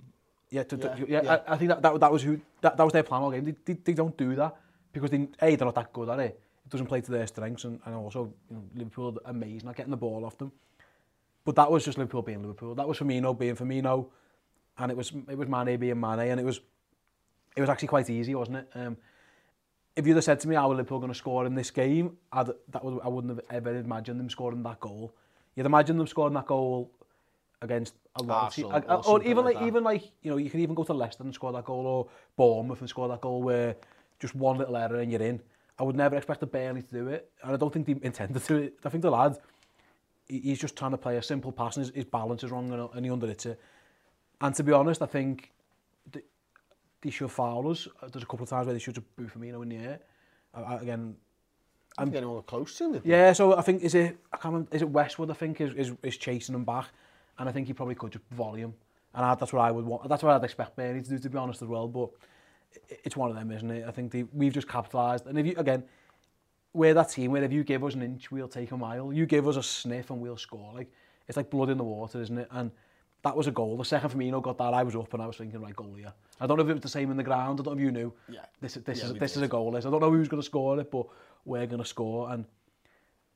I think that was their plan all game. They don't do that. Because they're not that good at it. It doesn't play to their strengths, and also Liverpool are amazing at getting the ball off them. But that was just Liverpool being Liverpool. That was Firmino being Firmino, and it was Mane being Mane, and it was actually quite easy, wasn't it? If you'd have said to me, how are Liverpool going to score in this game, I wouldn't have ever imagined them scoring that goal. You'd imagine them scoring that goal against a lot of or even you can even go to Leicester and score that goal, or Bournemouth and score that goal where just one little error and you're in. I would never expect Burnley to do it, and I don't think they intended to. I think the lad, he's just trying to play a simple pass, and his balance is wrong, and he underhits it. And to be honest, I think they should foul us. There's a couple of times where they should have booed Firmino in the air. I'm getting all close to him. Yeah, so I think is it Westwood? I think is chasing him back, and I think he probably could just volley him. And that's what I would want. That's what I'd expect Burnley to do, to be honest, as well. But it's one of them, isn't it? I think we've just capitalised. And we're that team where if you give us an inch, we'll take a mile. You give us a sniff and we'll score. It's like blood in the water, isn't it? And that was a goal. The second Firmino got that, I was up and I was thinking, right, goal here. I don't know if it was the same in the ground. I don't know if you knew. Yeah. This is a goal. I don't know who's going to score it, but we're going to score. And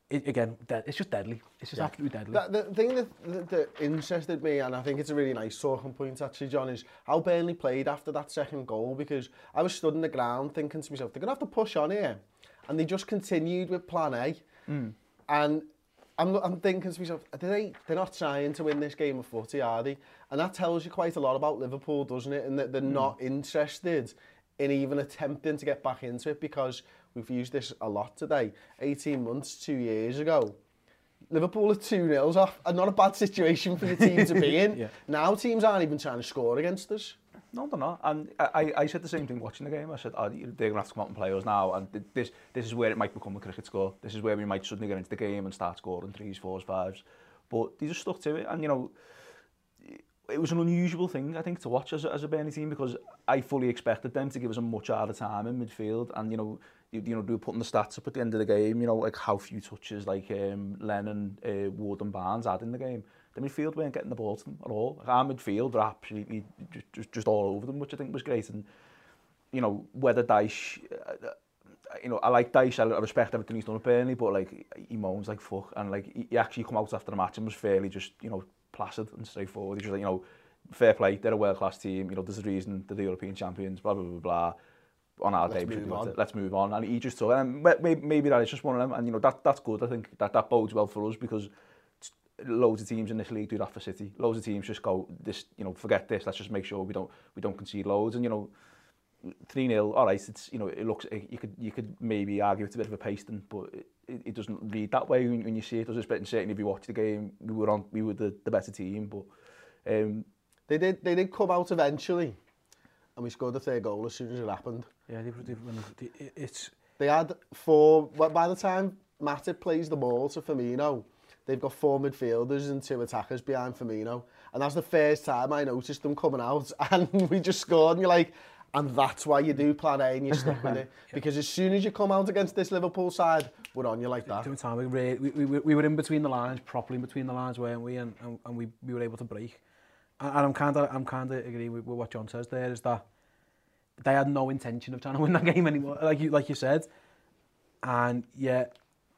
it's just deadly. It's just absolutely deadly. The thing that interested me, and I think it's a really nice talking point actually, John, is how Burnley played after that second goal, because I was stood in the ground thinking to myself, they're going to have to push on here. And they just continued with plan A. And I'm thinking to myself, they're not trying to win this game of footy, are they? And that tells you quite a lot about Liverpool, doesn't it? And that they're not interested in even attempting to get back into it, because we've used this a lot today. 18 months, 2 years ago, Liverpool are 2-0 off, and not a bad situation for the team to be in. Now teams aren't even trying to score against us. No, they're not. And I said the same thing watching the game. I said, they're going to have to come out and play us now, and this is where it might become a cricket score. This is where we might suddenly get into the game and start scoring 3s, 4s, 5s. But they just stuck to it, and you know, it was an unusual thing, I think, to watch as a Burnley team, because I fully expected them to give us a much harder time in midfield, and you know, they were putting the stats up at the end of the game, you know, like how few touches like Lennon, Wood and Barnes had in the game. The midfield weren't getting the ball to them at all. Our midfield were absolutely just all over them, which I think was great. And you know, whether Dyche, you know, I like Dyche, I respect everything he's done at Burnley, but like he moans like fuck, and like he actually come out after the match and was fairly just, you know, placid and straightforward. He's just like, you know, fair play, they're a world-class team, you know, there's a reason they're the European champions, blah, blah, blah, blah. On our day, let's move on. And he just took it, and maybe that is just one of them, and you know, that's good. I think that bodes well for us, because loads of teams in this league do that for City. Loads of teams just go, this, you know, forget this, let's just make sure we don't concede loads. And you know, 3-0, all right, it's, you know, it looks, you could maybe argue it's a bit of a pasting, but it doesn't read that way when you see it. I was expecting, certainly if you watch the game, we were the better team, but they did come out eventually, and we scored the third goal as soon as it happened. Yeah, they had 4. By the time Matip plays the ball to Firmino, they've got 4 midfielders and 2 attackers behind Firmino, and that's the first time I noticed them coming out, and we just scored, and you're like, and that's why you do plan A and you stick with it, because as soon as you come out against this Liverpool side, we're on you like that. We were in between the lines, properly in between the lines, weren't we? And we were able to break. And I'm kind of agree with what John says there, is that they had no intention of trying to win that game anymore, like you said. And yeah,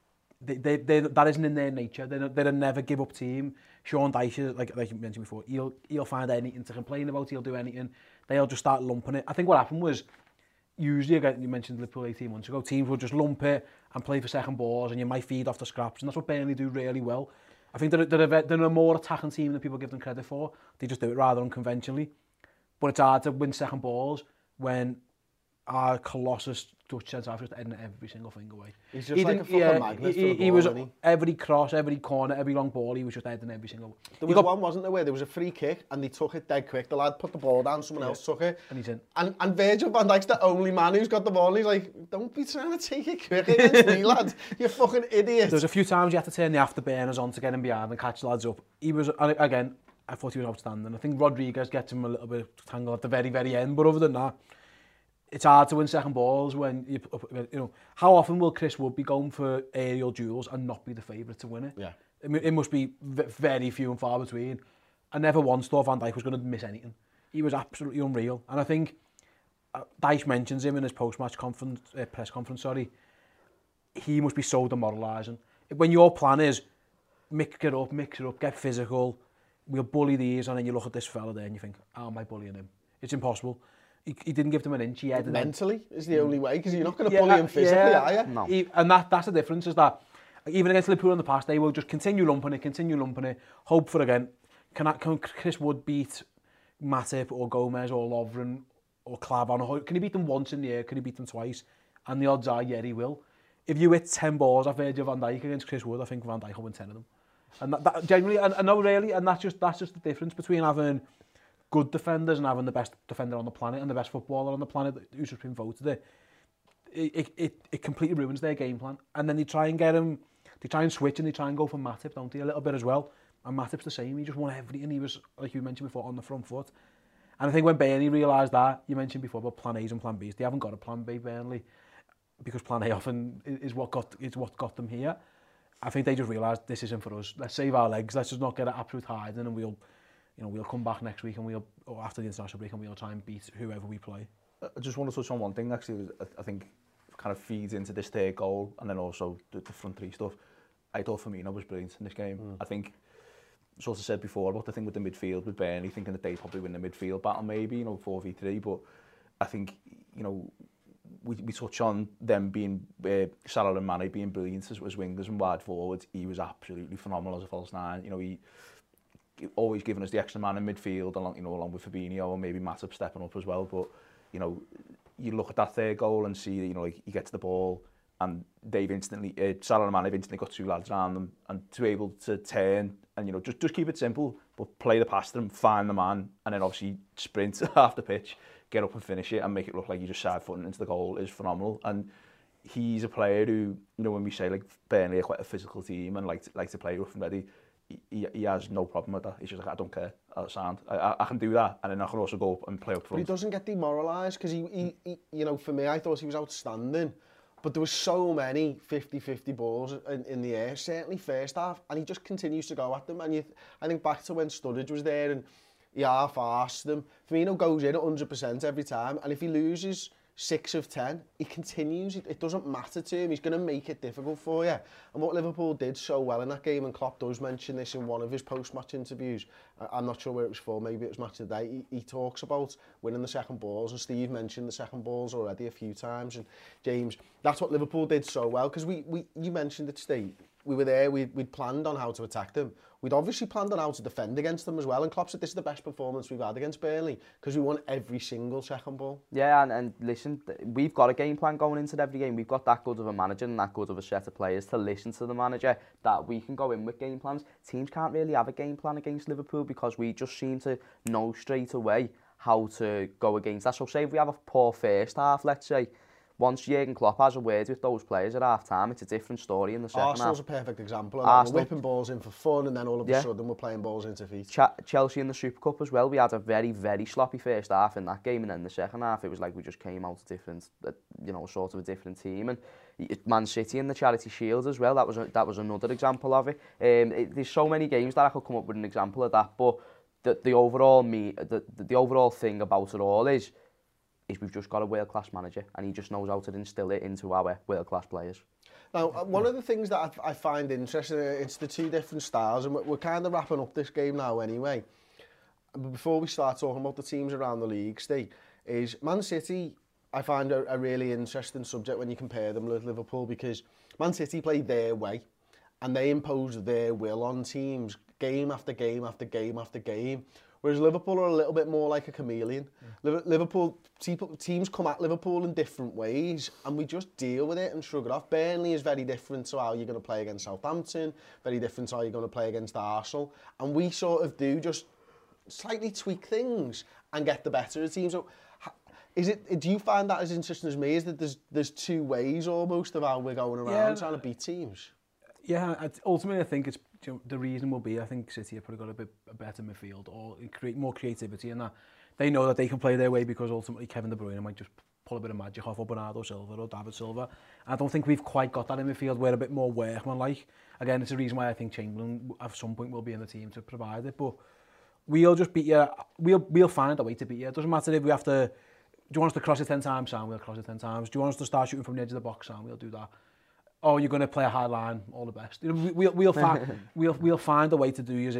that isn't in their nature. They're a never give up team. Sean Dyche, like you mentioned before, he'll find anything to complain about. He'll do anything. They'll just start lumping it. I think what happened was, usually, again, you mentioned Liverpool 18 months ago, teams would just lump it and play for second balls, and you might feed off the scraps, and that's what Burnley do really well. I think they're a more attacking team than people give them credit for. They just do it rather unconventionally. But it's hard to win second balls when our Colossus Dutch centre-half just heading every single thing away. He's just like a fucking magnet for the ball, was, isn't he? Every cross, every corner, every long ball, he was just heading every single... There was one, wasn't there, where there was a free kick and they took it dead quick. The lad put the ball down, someone else took it. And he's in. And Virgil van Dijk's the only man who's got the ball, and he's like, don't be trying to take it quick against me, lad. You fucking idiot. There was a few times you had to turn the afterburners on to get him behind and catch lads up. He was, again, I thought he was outstanding. I think Rodriguez gets him a little bit tangled at the very, very end, but other than that, it's hard to win second balls when you know, how often will Chris Wood be going for aerial duels and not be the favourite to win it? Yeah. It must be very few and far between. I never once thought Van Dijk was going to miss anything. He was absolutely unreal. And I think Dyche mentions him in his post-match press conference, he must be so demoralising. When your plan is mix it up, get physical, we'll bully these, and then you look at this fella there and you think, how am I bullying him? It's impossible. He didn't give them an inch. He headed mentally is the only way, because you're not going to bully him physically, are you? No. And that's the difference, is that even against Liverpool in the past, they will just continue lumping it, hope for again. Can Chris Wood beat Matip or Gomez or Lovren or Klavan? Can he beat them once in the year? Can he beat them twice? And the odds are, yeah, he will. If you hit 10 balls off Virgil van Dijk against Chris Wood, I think Van Dijk will win 10 of them. And that genuinely, I know really, and that's just the difference between having good defenders and having the best defender on the planet and the best footballer on the planet who's just been voted it completely ruins their game plan. And then they try and switch and they try and go for Matip, don't they, a little bit as well. And Matip's the same, he just won everything. He was, like you mentioned before, on the front foot. And I think when Burnley realised that, you mentioned before about plan A's and plan B's, they haven't got a plan B, Burnley, because plan A often is what got them here. I think they just realised this isn't for us. Let's save our legs, let's just not get an absolute hiding, and we'll come back next week or after the international break, and we'll try and beat whoever we play. I just want to touch on one thing, actually. I think kind of feeds into this third goal, and then also the front three stuff. I thought Firmino was brilliant in this game. I think, sort of said before about the thing with the midfield with Burnley, thinking that they'd probably win the midfield battle maybe, you know, 4v3, but I think, you know, we touch on them being, Salah and Mane being brilliant as wingers and wide forwards. He was absolutely phenomenal as a false nine. You know, he always giving us the extra man in midfield, along, you know, along with Fabinho and maybe Matip stepping up as well. But, you know, you look at that third goal and see that, you know, like, he gets the ball and they've instantly, Salah and Mane have instantly got two lads around them, and to be able to turn and, you know, just keep it simple, but play the pass to them, find the man, and then obviously sprint half the pitch, get up and finish it and make it look like you just side footing into the goal is phenomenal. And he's a player who, you know, when we say like Burnley are quite a physical team and like to play rough and ready, he has no problem with that. He's just like, I don't care, I'll sound. I can do that, and then I can also go up and play up front. But he doesn't get demoralised, because he, you know, for me, I thought he was outstanding. But there were so many 50-50 balls in the air, certainly first half, and he just continues to go at them. And I think back to when Sturridge was there and he half-arsed them. Firmino goes in at 100% every time, and if he loses 6 of 10, he continues. It doesn't matter to him. He's going to make it difficult for you. And what Liverpool did so well in that game, and Klopp does mention this in one of his post-match interviews, I'm not sure where it was for, maybe it was Match of the Day, he talks about winning the second balls, and Steve mentioned the second balls already a few times, and James, that's what Liverpool did so well, because you mentioned it, Steve, we were there, we'd planned on how to attack them. We'd obviously planned on how to defend against them as well, and Klopp said this is the best performance we've had against Burnley, because we won every single second ball. Yeah, and listen, we've got a game plan going into every game. We've got that good of a manager and that good of a set of players to listen to the manager, that we can go in with game plans. Teams can't really have a game plan against Liverpool because we just seem to know straight away how to go against that. So say if we have a poor first half, let's say, once Jurgen Klopp has a word with those players at half-time, it's a different story in the second half. Arsenal's a perfect example of that. We're whipping balls in for fun, and then all of a sudden we're playing balls into feet. Chelsea in the Super Cup as well, we had a very, very sloppy first half in that game, and then the second half, it was like we just came out different, you know, sort of a different team. And Man City in the Charity Shield as well, that was another example of it. There's so many games that I could come up with an example of that, but the overall thing about it all is we've just got a world-class manager, and he just knows how to instill it into our world-class players. Now, one of the things that I find interesting, it's the two different styles, and we're kind of wrapping up this game now anyway. But before we start talking about the teams around the league, Steve, is Man City, I find a really interesting subject when you compare them with Liverpool, because Man City play their way, and they impose their will on teams, game after game after game after game. Whereas Liverpool are a little bit more like a chameleon. Liverpool teams come at Liverpool in different ways, and we just deal with it and shrug it off. Burnley is very different to how you're going to play against Southampton, very different to how you're going to play against Arsenal, and we sort of do just slightly tweak things and get the better of teams. So, do you find that as interesting as me? Is that there's two ways almost of how we're going around trying to beat teams? Yeah, ultimately I think it's, you know, the reason will be, I think City have probably got a better midfield, or create more creativity, and that they know that they can play their way, because ultimately Kevin De Bruyne might just pull a bit of magic off, or Bernardo Silva or David Silva. I don't think we've quite got that in midfield. We're a bit more workmanlike. Again, it's a reason why I think Chamberlain at some point will be in the team to provide it, but we'll just beat you. We'll find a way to beat you. It doesn't matter if we have to. Do you want us to cross it 10 times, Sam? We'll cross it 10 times. Do you want us to start shooting from the edge of the box, Sam? We'll do that. Oh, you're going to play a high line, all the best. You know, we'll find a way to do yours.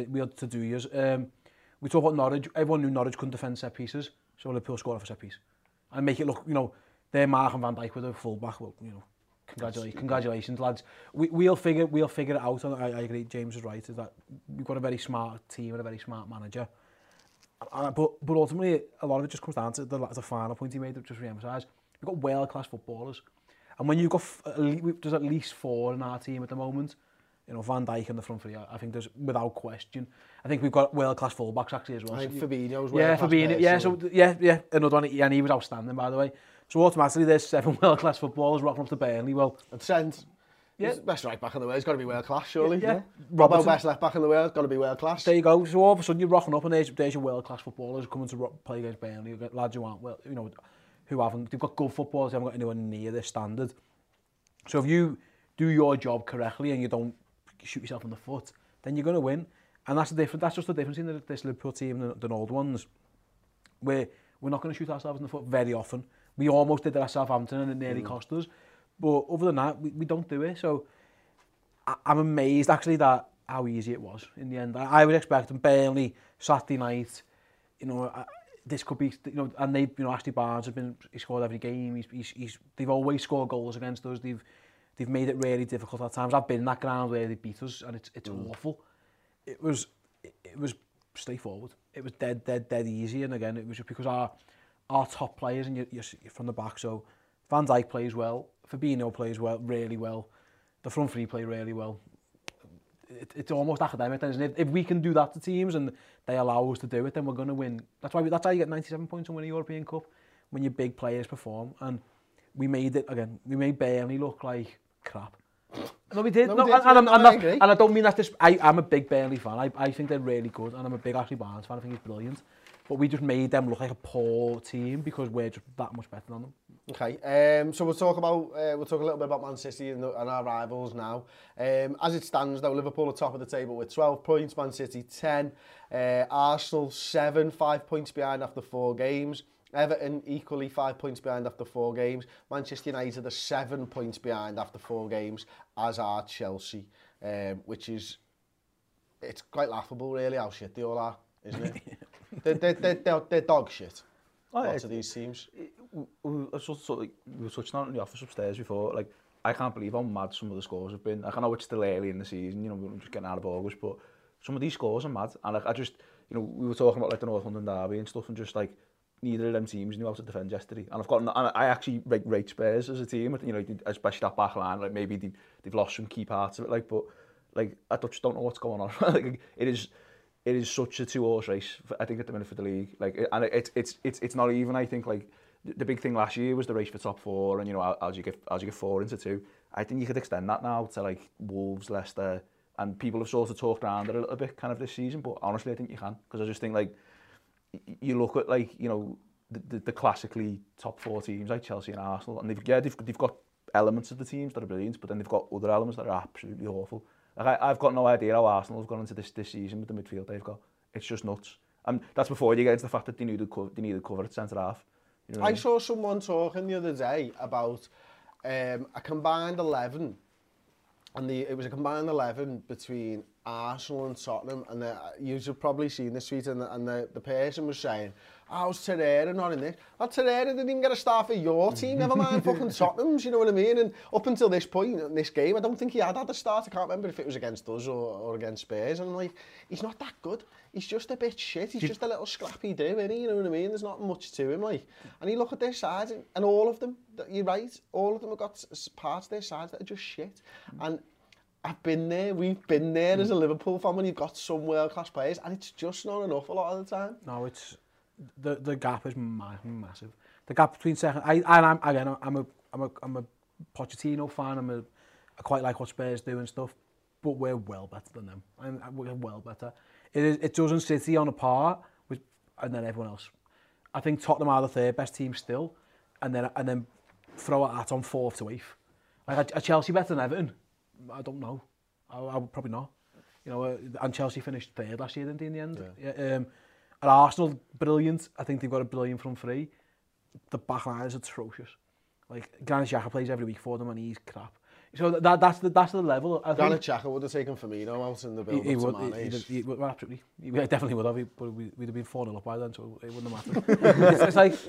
We talk about Norwich. Everyone knew Norwich couldn't defend set pieces, so Liverpool scored off a set piece and make it look, you know, they're Mark and Van Dijk with a full back. Well, you know, congratulations, lads. We'll figure it out. And I agree. James is right. Is that we've got a very smart team and a very smart manager. But ultimately, a lot of it just comes down to the final point he made, that just re-emphasise. We've got world-class footballers. And when you've got, there's at least 4 in our team at the moment, you know, Van Dijk in the front three, I think there's, without question. I think we've got world-class full-backs actually as well. I think Fabinho's world-class. Yeah, Fabinho, another one, and he was outstanding, by the way. So automatically there's 7 world-class footballers rocking up to Burnley. Well, and Trent, best right back in the world, he's got to be world-class, surely. Yeah. Robbo, best left back in the world, got to be world-class. There you go. So all of a sudden you're rocking up, and there's your world-class footballers coming to play against Burnley. You've got lads who aren't, well, you know, who haven't. They've got good footballers, they haven't got anyone near their standard. So if you do your job correctly and you don't shoot yourself in the foot, then you're going to win. And that's just the difference in this Liverpool team and the old ones. We're not going to shoot ourselves in the foot very often. We almost did that at Southampton and it nearly cost us. But other than that, we don't do it. So I'm amazed actually that how easy it was in the end. I would expect them Burnley Saturday night, you know, this could be, you know, and they, you know, Ashley Barnes he scored every game. They've always scored goals against us. They've made it really difficult at times. I've been in that ground where they beat us, and it's awful. It was straightforward. It was dead easy, and again, it was just because our top players and you're from the back. So Van Dijk plays well, Fabinho plays well, really well. The front three play really well. It's almost academic, isn't it? If we can do that to teams and they allow us to do it, then we're going to win. That's how you get 97 points and win a European Cup, when your big players perform. And we made it again. We made Burnley look like crap. No, we did. And I don't mean that. I'm a big Burnley fan. I think they're really good, and I'm a big Ashley Barnes fan. I think he's brilliant. But we just made them look like a poor team because we're just that much better than them. Okay, so we'll talk a little bit about Man City and our rivals now. As it stands though, Liverpool are top of the table with 12 points, Man City 10, Arsenal 7, 5 points behind after 4 games. Everton equally 5 points behind after 4 games. Manchester United are 7 points behind after 4 games, as are Chelsea, which is, it's quite laughable really how shit they all are, isn't it? they're dog shit. Lots of these teams. We were touching on it in the office upstairs before. Like, I can't believe how mad some of the scores have been. Like, I know it's still early in the season, you know, we're just getting out of August, but some of these scores are mad. And like, I just, you know, we were talking about like the North London derby and stuff, and just like, neither of them teams knew how to defend yesterday. And I actually rate Spurs as a team, you know, especially that back line. Like, maybe they've lost some key parts of it, like, but like, I just don't know what's going on. Like, it is such a 2-horse race, I think, at the minute for the league. Like, and it's not even. I think like the big thing last year was the race for top 4, and you know, as you get 4 into 2, I think you could extend that now to like Wolves, Leicester, and people have sort of talked around it a little bit kind of this season. But honestly, I think you can, because I just think like you look at like, you know, the classically top 4 teams like Chelsea and Arsenal, and they've got elements of the teams that are brilliant, but then they've got other elements that are absolutely awful. Like, I've got no idea how Arsenal have gone into this season with the midfield they've got. It's just nuts. And that's before you get into the fact that they needed cover at centre-half. You know what I mean? Saw someone talking the other day about a combined 11, and it was a combined 11 between Arsenal and Tottenham, and you've probably seen this tweet, and the person was saying, how's Torreira not in this? Well, Torreira didn't even get a start for your team, never mind fucking Tottenham's, you know what I mean? And up until this point in this game, I don't think he had a start. I can't remember if it was against us or against Spurs. And like, he's not that good. He's just a bit shit. He's just a little scrappy dude, isn't he? You know what I mean? There's not much to him, like. And you look at their sides, and all of them, you're right, all of them have got parts of their sides that are just shit. And I've been there, we've been there as a Liverpool fan when you've got some world-class players, and it's just not enough a lot of the time. No, it's the gap is massive. The gap between second, I'm a Pochettino fan. I quite like what Spurs do and stuff, but we're well better than them. We're well better. It doesn't City on a par with, and then everyone else. I think Tottenham are the 3rd best team still, and then throw it at on 4th to 8th. Like, are Chelsea better than Everton? I don't know. I would probably not. You know, and Chelsea finished 3rd last year, didn't they, in the end? Yeah. And Arsenal, brilliant. I think they've got a brilliant front 3. The back line is atrocious. Like, Granit Xhaka plays every week for them, and he's crap. So that's the level. Granit Xhaka would have taken Firmino out in the build-up to Mane. He would, absolutely. He definitely would have. But we'd have been 4-0 up by then, so it wouldn't have mattered. it's like,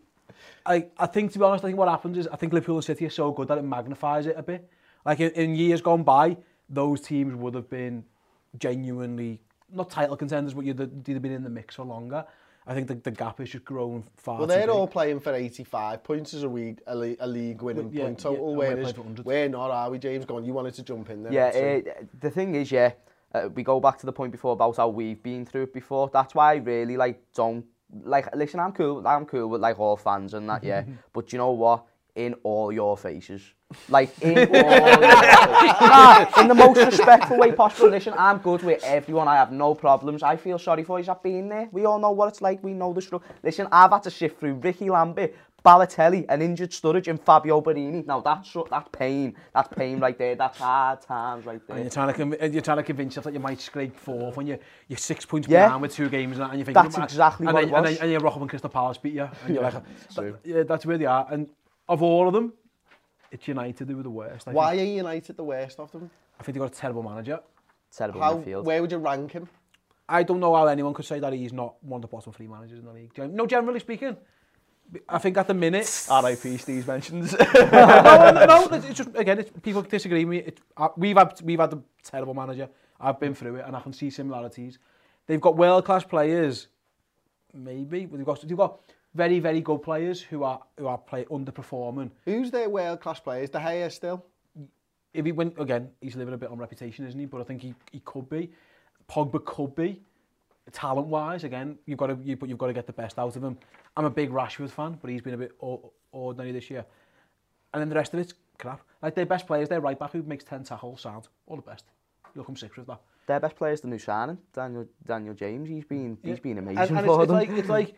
I think, to be honest, I think what happens is I think Liverpool and City are so good that it magnifies it a bit. Like, in years gone by, those teams would have been genuinely, not title contenders, but they'd have been in the mix for longer. I think the gap is just growing far. Well, they're all playing for 85 points as a league winning point total, whereas we're not, are we, James? Go on, you wanted to jump in there. Yeah, the thing is, we go back to the point before about how we've been through it before. That's why I really don't listen, I'm cool with like all fans and that, yeah. But you know what? In all your faces. Like, in all your faces. In the most respectful way possible. Listen, I'm good with everyone. I have no problems. I feel sorry for you. I've been there. We all know what it's like. We know the struggle. Listen, I've had to sift through Ricky Lambert, Balotelli, an injured Sturridge, and Fabio Borini. Now, that's pain. That's pain right there. That's hard times right there. And you're trying to convince yourself that you might scrape 4th when you're 6 points behind with 2 games, and you think that's exactly what it was. And you rock up and Crystal Palace beat you, and you're like, that's where they are. And of all of them, it's United who were the worst. Why are United the worst of them? I think they've got a terrible manager. Terrible midfield. Where would you rank him? I don't know how anyone could say that he's not one of the bottom 3 managers in the league. No, generally speaking, I think at the minute... R.I.P. Steve's mentions. no, it's just, again, people disagree with me. We've had a terrible manager. I've been through it and I can see similarities. They've got world-class players, maybe, but they've got very, very good players who are underperforming. Who's their world-class players? De Gea still? If he went, again, he's living a bit on reputation, isn't he? But I think he could be. Pogba could be. Talent-wise, again, you've got to get the best out of him. I'm a big Rashford fan, but he's been a bit ordinary this year. And then the rest of it's crap. Like their best players, their right back who makes 10 tackles, sound all the best. You'll come 6th with that. Their best player's the new signing, Daniel James. He's been amazing and for them. It's like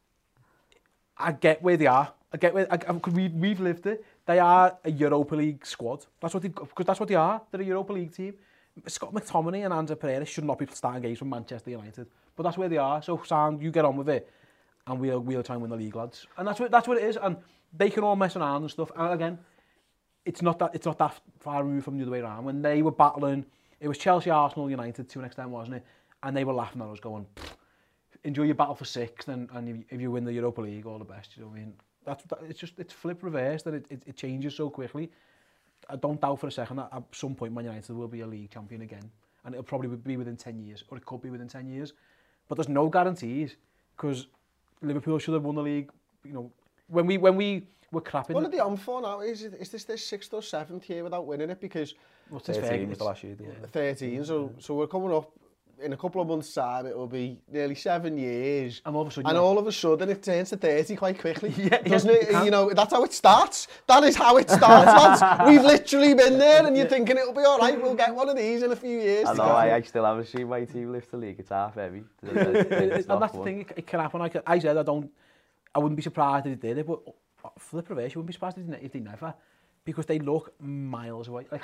I get where they are. We've lived it. They are a Europa League squad. That's what they are. They're a Europa League team. Scott McTominay and Andrea Pereira should not be starting games for Manchester United, but that's where they are. So Sam, you get on with it, and we'll try and win the league, lads. And that's what it is. And they can all mess around and stuff. And again, it's not that far removed from the other way around. When they were battling, it was Chelsea, Arsenal, United to an extent, wasn't it? And they were laughing at us, going, "Enjoy your battle for 6th, and if you win the Europa League, all the best." You know what I mean? It's flip reversed, and it changes so quickly. I don't doubt for a second that at some point Man United will be a league champion again, and it'll probably be within 10 years, or it could be within 10 years. But there's no guarantees, because Liverpool should have won the league. You know, when we were crapping. What are they on for now? Is this their 6th or 7th year without winning it? Because 13 was the last year. 13. So we're coming up in a couple of months' time. It will be nearly 7 years, and all of a sudden it turns to 30 quite quickly, doesn't it? You know, that's how it starts. That is how it starts, lads. We've literally been there, and you're thinking it'll be all right. We'll get one of these in a few years. I know. I still haven't seen my team lift the league. It's half heavy. And that's the thing. It can happen. Like I said, I wouldn't be surprised if they did it, but flip reverse, you wouldn't be surprised if they never, because they look miles away. Like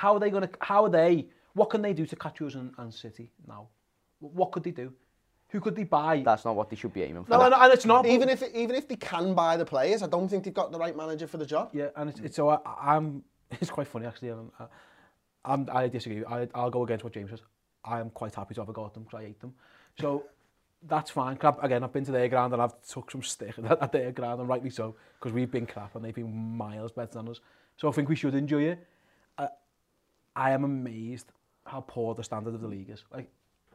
what can they do to catch us and City now? What could they do? Who could they buy? That's not what they should be aiming for. No, and it's not. Even if they can buy the players, I don't think they've got the right manager for the job. Yeah, and it's quite funny actually. I disagree. I'll go against what James says. I am quite happy to have got them because I hate them. So that's fine. Again, I've been to their ground and I've took some stick at their ground, and rightly so, because we've been crap and they've been miles better than us. So I think we should enjoy it. I am amazed how poor the standard of the league is. Like,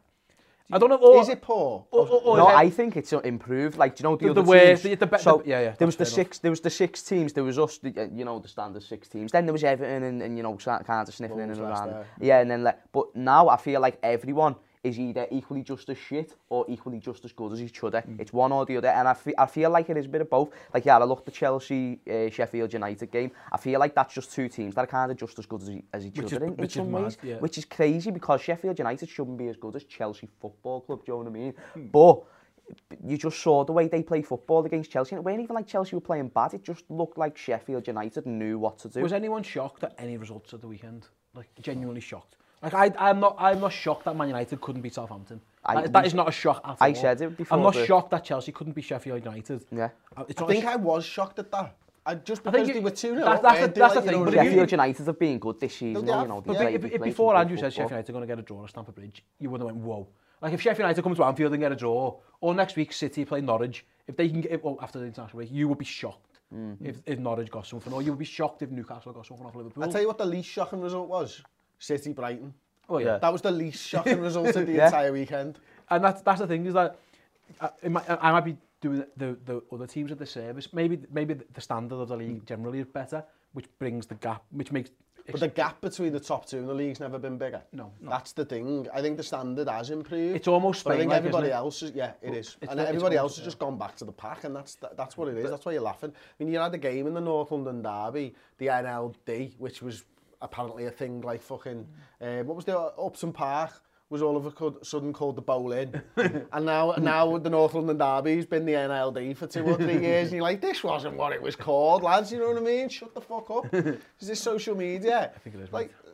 I don't know. Is it poor? No, I think it's improved. Like, do you know the other teams? There was the 6 teams. There was us, you know, the standard 6 teams. Then there was Everton and you know, kind of sniffing in and around. Yeah, and then but now I feel like everyone is either equally just as shit or equally just as good as each other. It's one or the other, and I feel like it is a bit of both. Like, yeah, I looked at the Chelsea Sheffield United game. I feel like that's just 2 teams that are kind of just as good as each other in some ways, which is crazy, because Sheffield United shouldn't be as good as Chelsea Football Club. Do you know what I mean? But you just saw the way they play football against Chelsea, and it wasn't even like Chelsea were playing bad. It just looked like Sheffield United knew what to do. Was anyone shocked at any results at the weekend? Like, genuinely shocked? Like, I'm not shocked that Man United couldn't beat Southampton. That is not a shock at all. I said it before. I'm not shocked that Chelsea couldn't beat Sheffield United. Yeah. I think I was shocked at that. Just because they were 2-0 up. That's the thing. Sheffield United have been good this season. But before Andrew said Sheffield United are going to get a draw at Stamford Bridge, you would have went, whoa. Like, if Sheffield United come to Anfield and get a draw, or next week City play Norwich, if they can get it after the international break, you would be shocked if Norwich got something, or you would be shocked if Newcastle got something off Liverpool. I'll tell you what the least shocking result was. City Brighton. Oh yeah. That was the least shocking result of the entire weekend. And that's the thing, is that I might be doing the other teams at the service. Maybe the standard of the league generally is better, which brings the gap, which makes... But the gap between the top 2 in the league's never been bigger. No. That's the thing. I think the standard has improved. It's almost Spain, but I think everybody isn't it? else is, yeah, it is. And everybody else has just gone back to the pack, and that's what it is. That's why you're laughing. I mean, you had a game in the North London derby, the NLD, which was apparently a thing like fucking... what was the Upton Park? Was all of a sudden called the Bowl-In. And now the North London derby's been the NLD for 2 or 3 years, and you're like, this wasn't what it was called, lads, you know what I mean? Shut the fuck up. Is this social media? I think it is, like,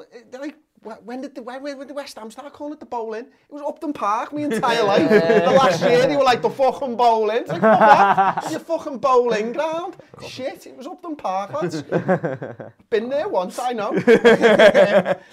when did West Ham start calling it the Bowl-In? It was Upton Park my entire life. The last year they were like, the fucking Bowl-In. It's like, fuck off. It's your fucking bowling ground. Shit, it was Upton Park, lads. Been there once, I know.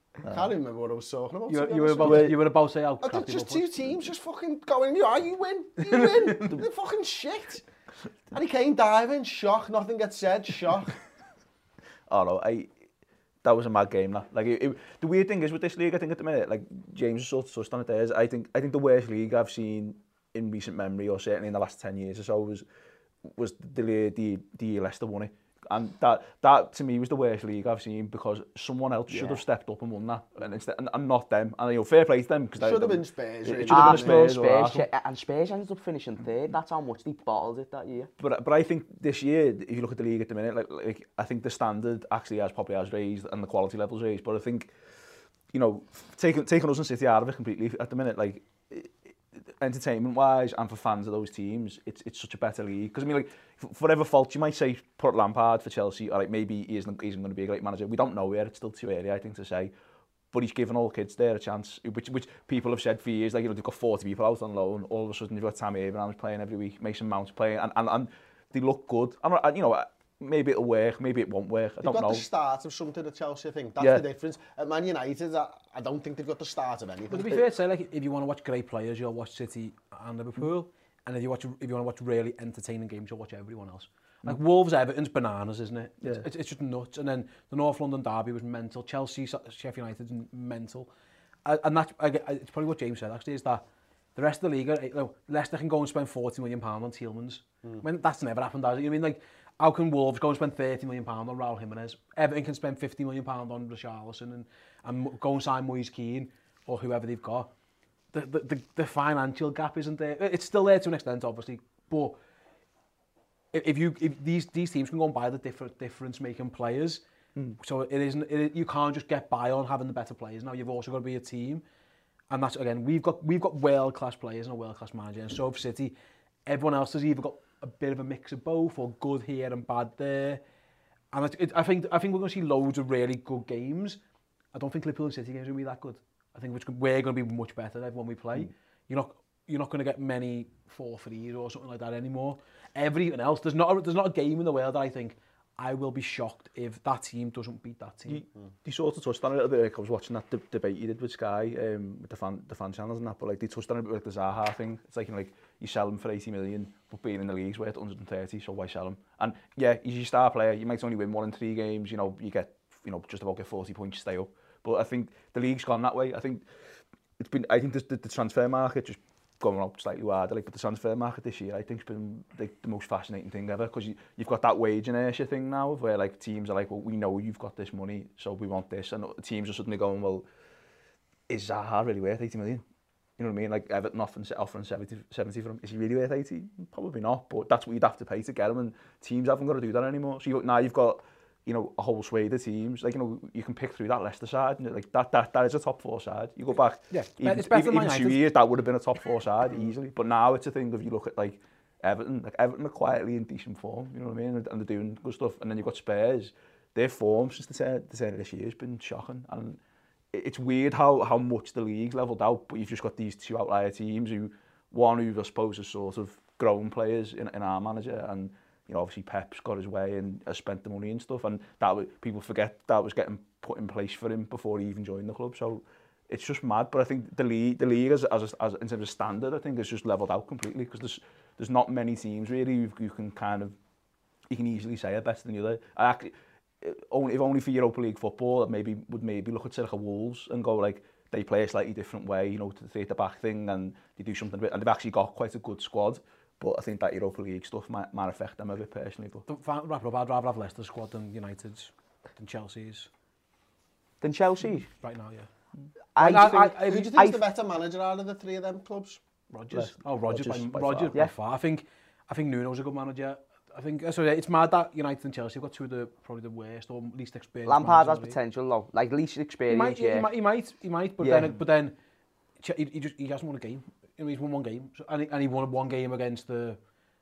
I can't remember what I was talking about. You were about to say how crap just two teams just fucking going, you win. They're fucking shit. Harry Kane diving, shock, nothing gets said, shock. Oh no, that was a mad game. That. Like the weird thing is with this league, I think at the minute, like James sort of touched on it there, is I think the worst league I've seen in recent memory, or certainly in the last 10 years or so, was the Leicester won it. And that to me was the worst league I've seen, because someone else should have stepped up and won that, and not them. And fair play to them, because should have been Spurs. It should have been Spurs. And Spurs ended up finishing third. That's how much they bottled it that year. But I think this year, if you look at the league at the minute, like I think the standard actually probably has raised, and the quality levels raised. But I think, taking us and City out of it completely at the minute, like, entertainment-wise and for fans of those teams, it's such a better league. Because I mean, like, for whatever fault you might say, put Lampard for Chelsea, or like maybe he isn't going to be a great manager. We don't know yet. It's still too early, I think, to say. But he's given all kids there a chance, which people have said for years. Like, they've got 40 people out on loan. All of a sudden, you've got Tammy Abrahams playing every week, Mason Mount's playing, and they look good. And maybe it'll work, maybe it won't work. I don't know. They've got the start of something at Chelsea, I think. That's the difference. At Man United, I don't think they've got the start of anything. But to be fair to say, like, if you want to watch great players, you'll watch City and Liverpool. And if you want to watch really entertaining games, you'll watch everyone else. Like, Wolves, Everton's bananas, isn't it? Yeah. It's just nuts. And then the North London derby was mental. Chelsea, Sheffield United's mental. And that's, it's probably what James said, actually, is that the rest of the league, Leicester can go and spend £40 million on Tielemans. I mean, that's never happened, does it? I mean, like, how can Wolves go and spend £30 million on Raul Jimenez? Everton can spend £50 million on Richarlison and go and sign Moise Kean or whoever they've got. The financial gap isn't there. It's still there to an extent, obviously, but if these teams can go and buy the difference-making players, so you can't just get by on having the better players. Now you've also got to be a team, and that's, again, we've got world-class players and a world-class manager. And so for City, everyone else has either got a bit of a mix of both, or good here and bad there. And I think we're going to see loads of really good games. I don't think Liverpool and City games are going to be that good. I think we're going to be much better when we play. You're not going to get many 4-3s or something like that anymore. Everything else, there's not a game in the world that I think I will be shocked if that team doesn't beat that team. You sort of touched on it a little bit. Like, I was watching that debate you did with Sky, with the fan channels and that, but like they touched on it a bit like the Zaha thing. It's like, you sell him for 80 million, but being in the league's worth 130, so why sell him? And yeah, he's your star player. You might only win 1 in 3 games. You get just about get 40 points to stay up. But I think the league's gone that way. I think the transfer market just going up slightly wider, but the transfer market this year, I think, has been like the most fascinating thing ever, because you've got that wage inertia thing now, where like teams are like, well, we know you've got this money, so we want this, and teams are suddenly going, well, is Zaha really worth 80 million? You know what I mean? Like Everton offering 70 for him. Is he really worth 80? Probably not, but that's what you'd have to pay to get him, and teams haven't got to do that anymore. So now you've got a whole swathe of teams. Like, you can pick through that Leicester side, and like that is a top 4 side. You go back, even 2 years, that would have been a top 4 side easily. But now it's a thing of, you look at like Everton are quietly in decent form. You know what I mean? And they're doing good stuff. And then you've got Spurs. Their form since the turn of this year has been shocking. And it's weird how much the league's levelled out. But you've just got these 2 outlier teams who I suppose are sort of grown players in our manager, and obviously Pep's got his way and has spent the money and stuff, and people forget that was getting put in place for him before he even joined the club. So it's just mad. But I think the league as in terms of standard, I think it's just levelled out completely, because there's not many teams really you can easily say are better than the other. If only for Europa League football, would maybe look at say like a Wolves and go like, they play a slightly different way, to the 3 at the back thing, and they do something a bit, and they've actually got quite a good squad. But I think that Europa League stuff might affect them a bit personally. But wrap up, I'd rather have Leicester's squad than United's, than Chelsea's. Than Chelsea? Right now, yeah. Who do you think is the better manager out of the 3 of them clubs? Rodgers. Rodgers by far. I think Nuno's a good manager. I think it's mad that United and Chelsea have got 2 of probably the worst or least experienced. Lampard has potential though, like least experience. He might, but then he hasn't won a game. He's won 1 game, and he won 1 game against a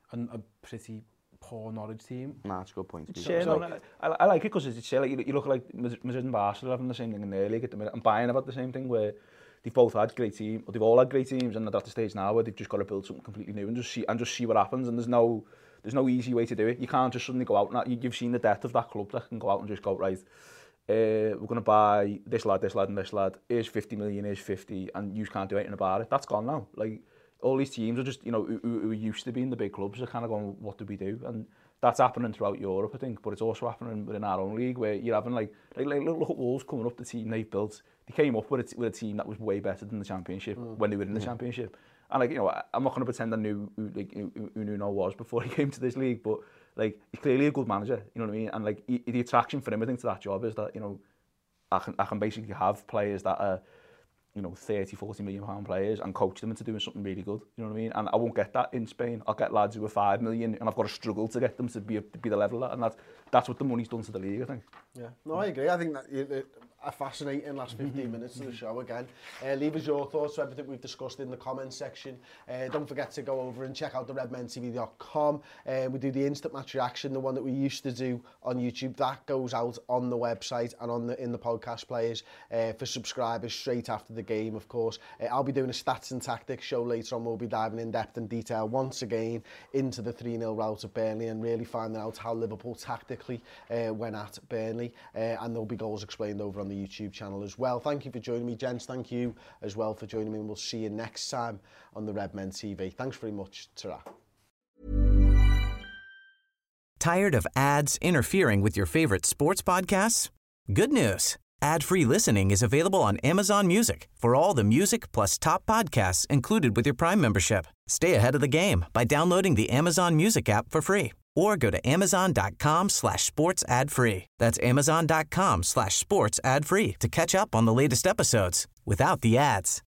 pretty poor Norwich team. Nah, that's a good point. I like it because it's like you look like Madrid and Barcelona having the same thing in their league at the minute, and Bayern have had the same thing where they've both had great teams, or they've all had great teams, and they're at the stage now where they've just got to build something completely new and just see what happens. And there's no easy way to do it. You can't just suddenly go out. You've seen the depth of that club that can go out and just go, right, we're going to buy this lad, and this lad, here's 50 million, here's 50, and you can't do anything about it. That's gone now. Like, all these teams are just, you know, who used to be in the big clubs are kind of going, what do we do? And that's happening throughout Europe, I think, but it's also happening within our own league, where you're having, look at Wolves coming up, the team they've built. They came up with a team that was way better than the Championship when they were in the Championship. And, like, you know, I'm not going to pretend I knew who Nuno was before he came to this league, but, like, he's clearly a good manager, you know what I mean? And, like, the attraction for him, I think, to that job is that, you know, I can basically have players that are, you know, 30, 40 million pound players and coach them into doing something really good, you know what I mean? And I won't get that in Spain. I'll get lads who are 5 million and I've got to struggle to get them to be the level of that, and that's what the money's done to the league, I think. Yeah, no, I agree. I think that a fascinating last 15 minutes of the show again. Leave us your thoughts to everything we've discussed in the comments section. Don't forget to go over and check out the redmentv.com. We do the instant match reaction, the one that we used to do on YouTube. That goes out on the website and in the podcast players for subscribers straight after the game, of course. I'll be doing a stats and tactics show later on. We'll be diving in depth and detail once again into the 3-0 rout of Burnley and really finding out how Liverpool tactically went at Burnley. And there'll be goals explained over on the YouTube channel as well. Thank you for joining me, gents. Thank you as well for joining me, and we'll see you next time on the Red Men TV. Thanks very much. Ta-ra. Tired of ads interfering with your favorite sports podcasts? Good news. Ad-free listening is available on Amazon Music for all the music plus top podcasts included with your Prime membership. Stay ahead of the game by downloading the Amazon Music app for free or go to amazon.com/sports ad free. That's amazon.com/sports ad free to catch up on the latest episodes without the ads.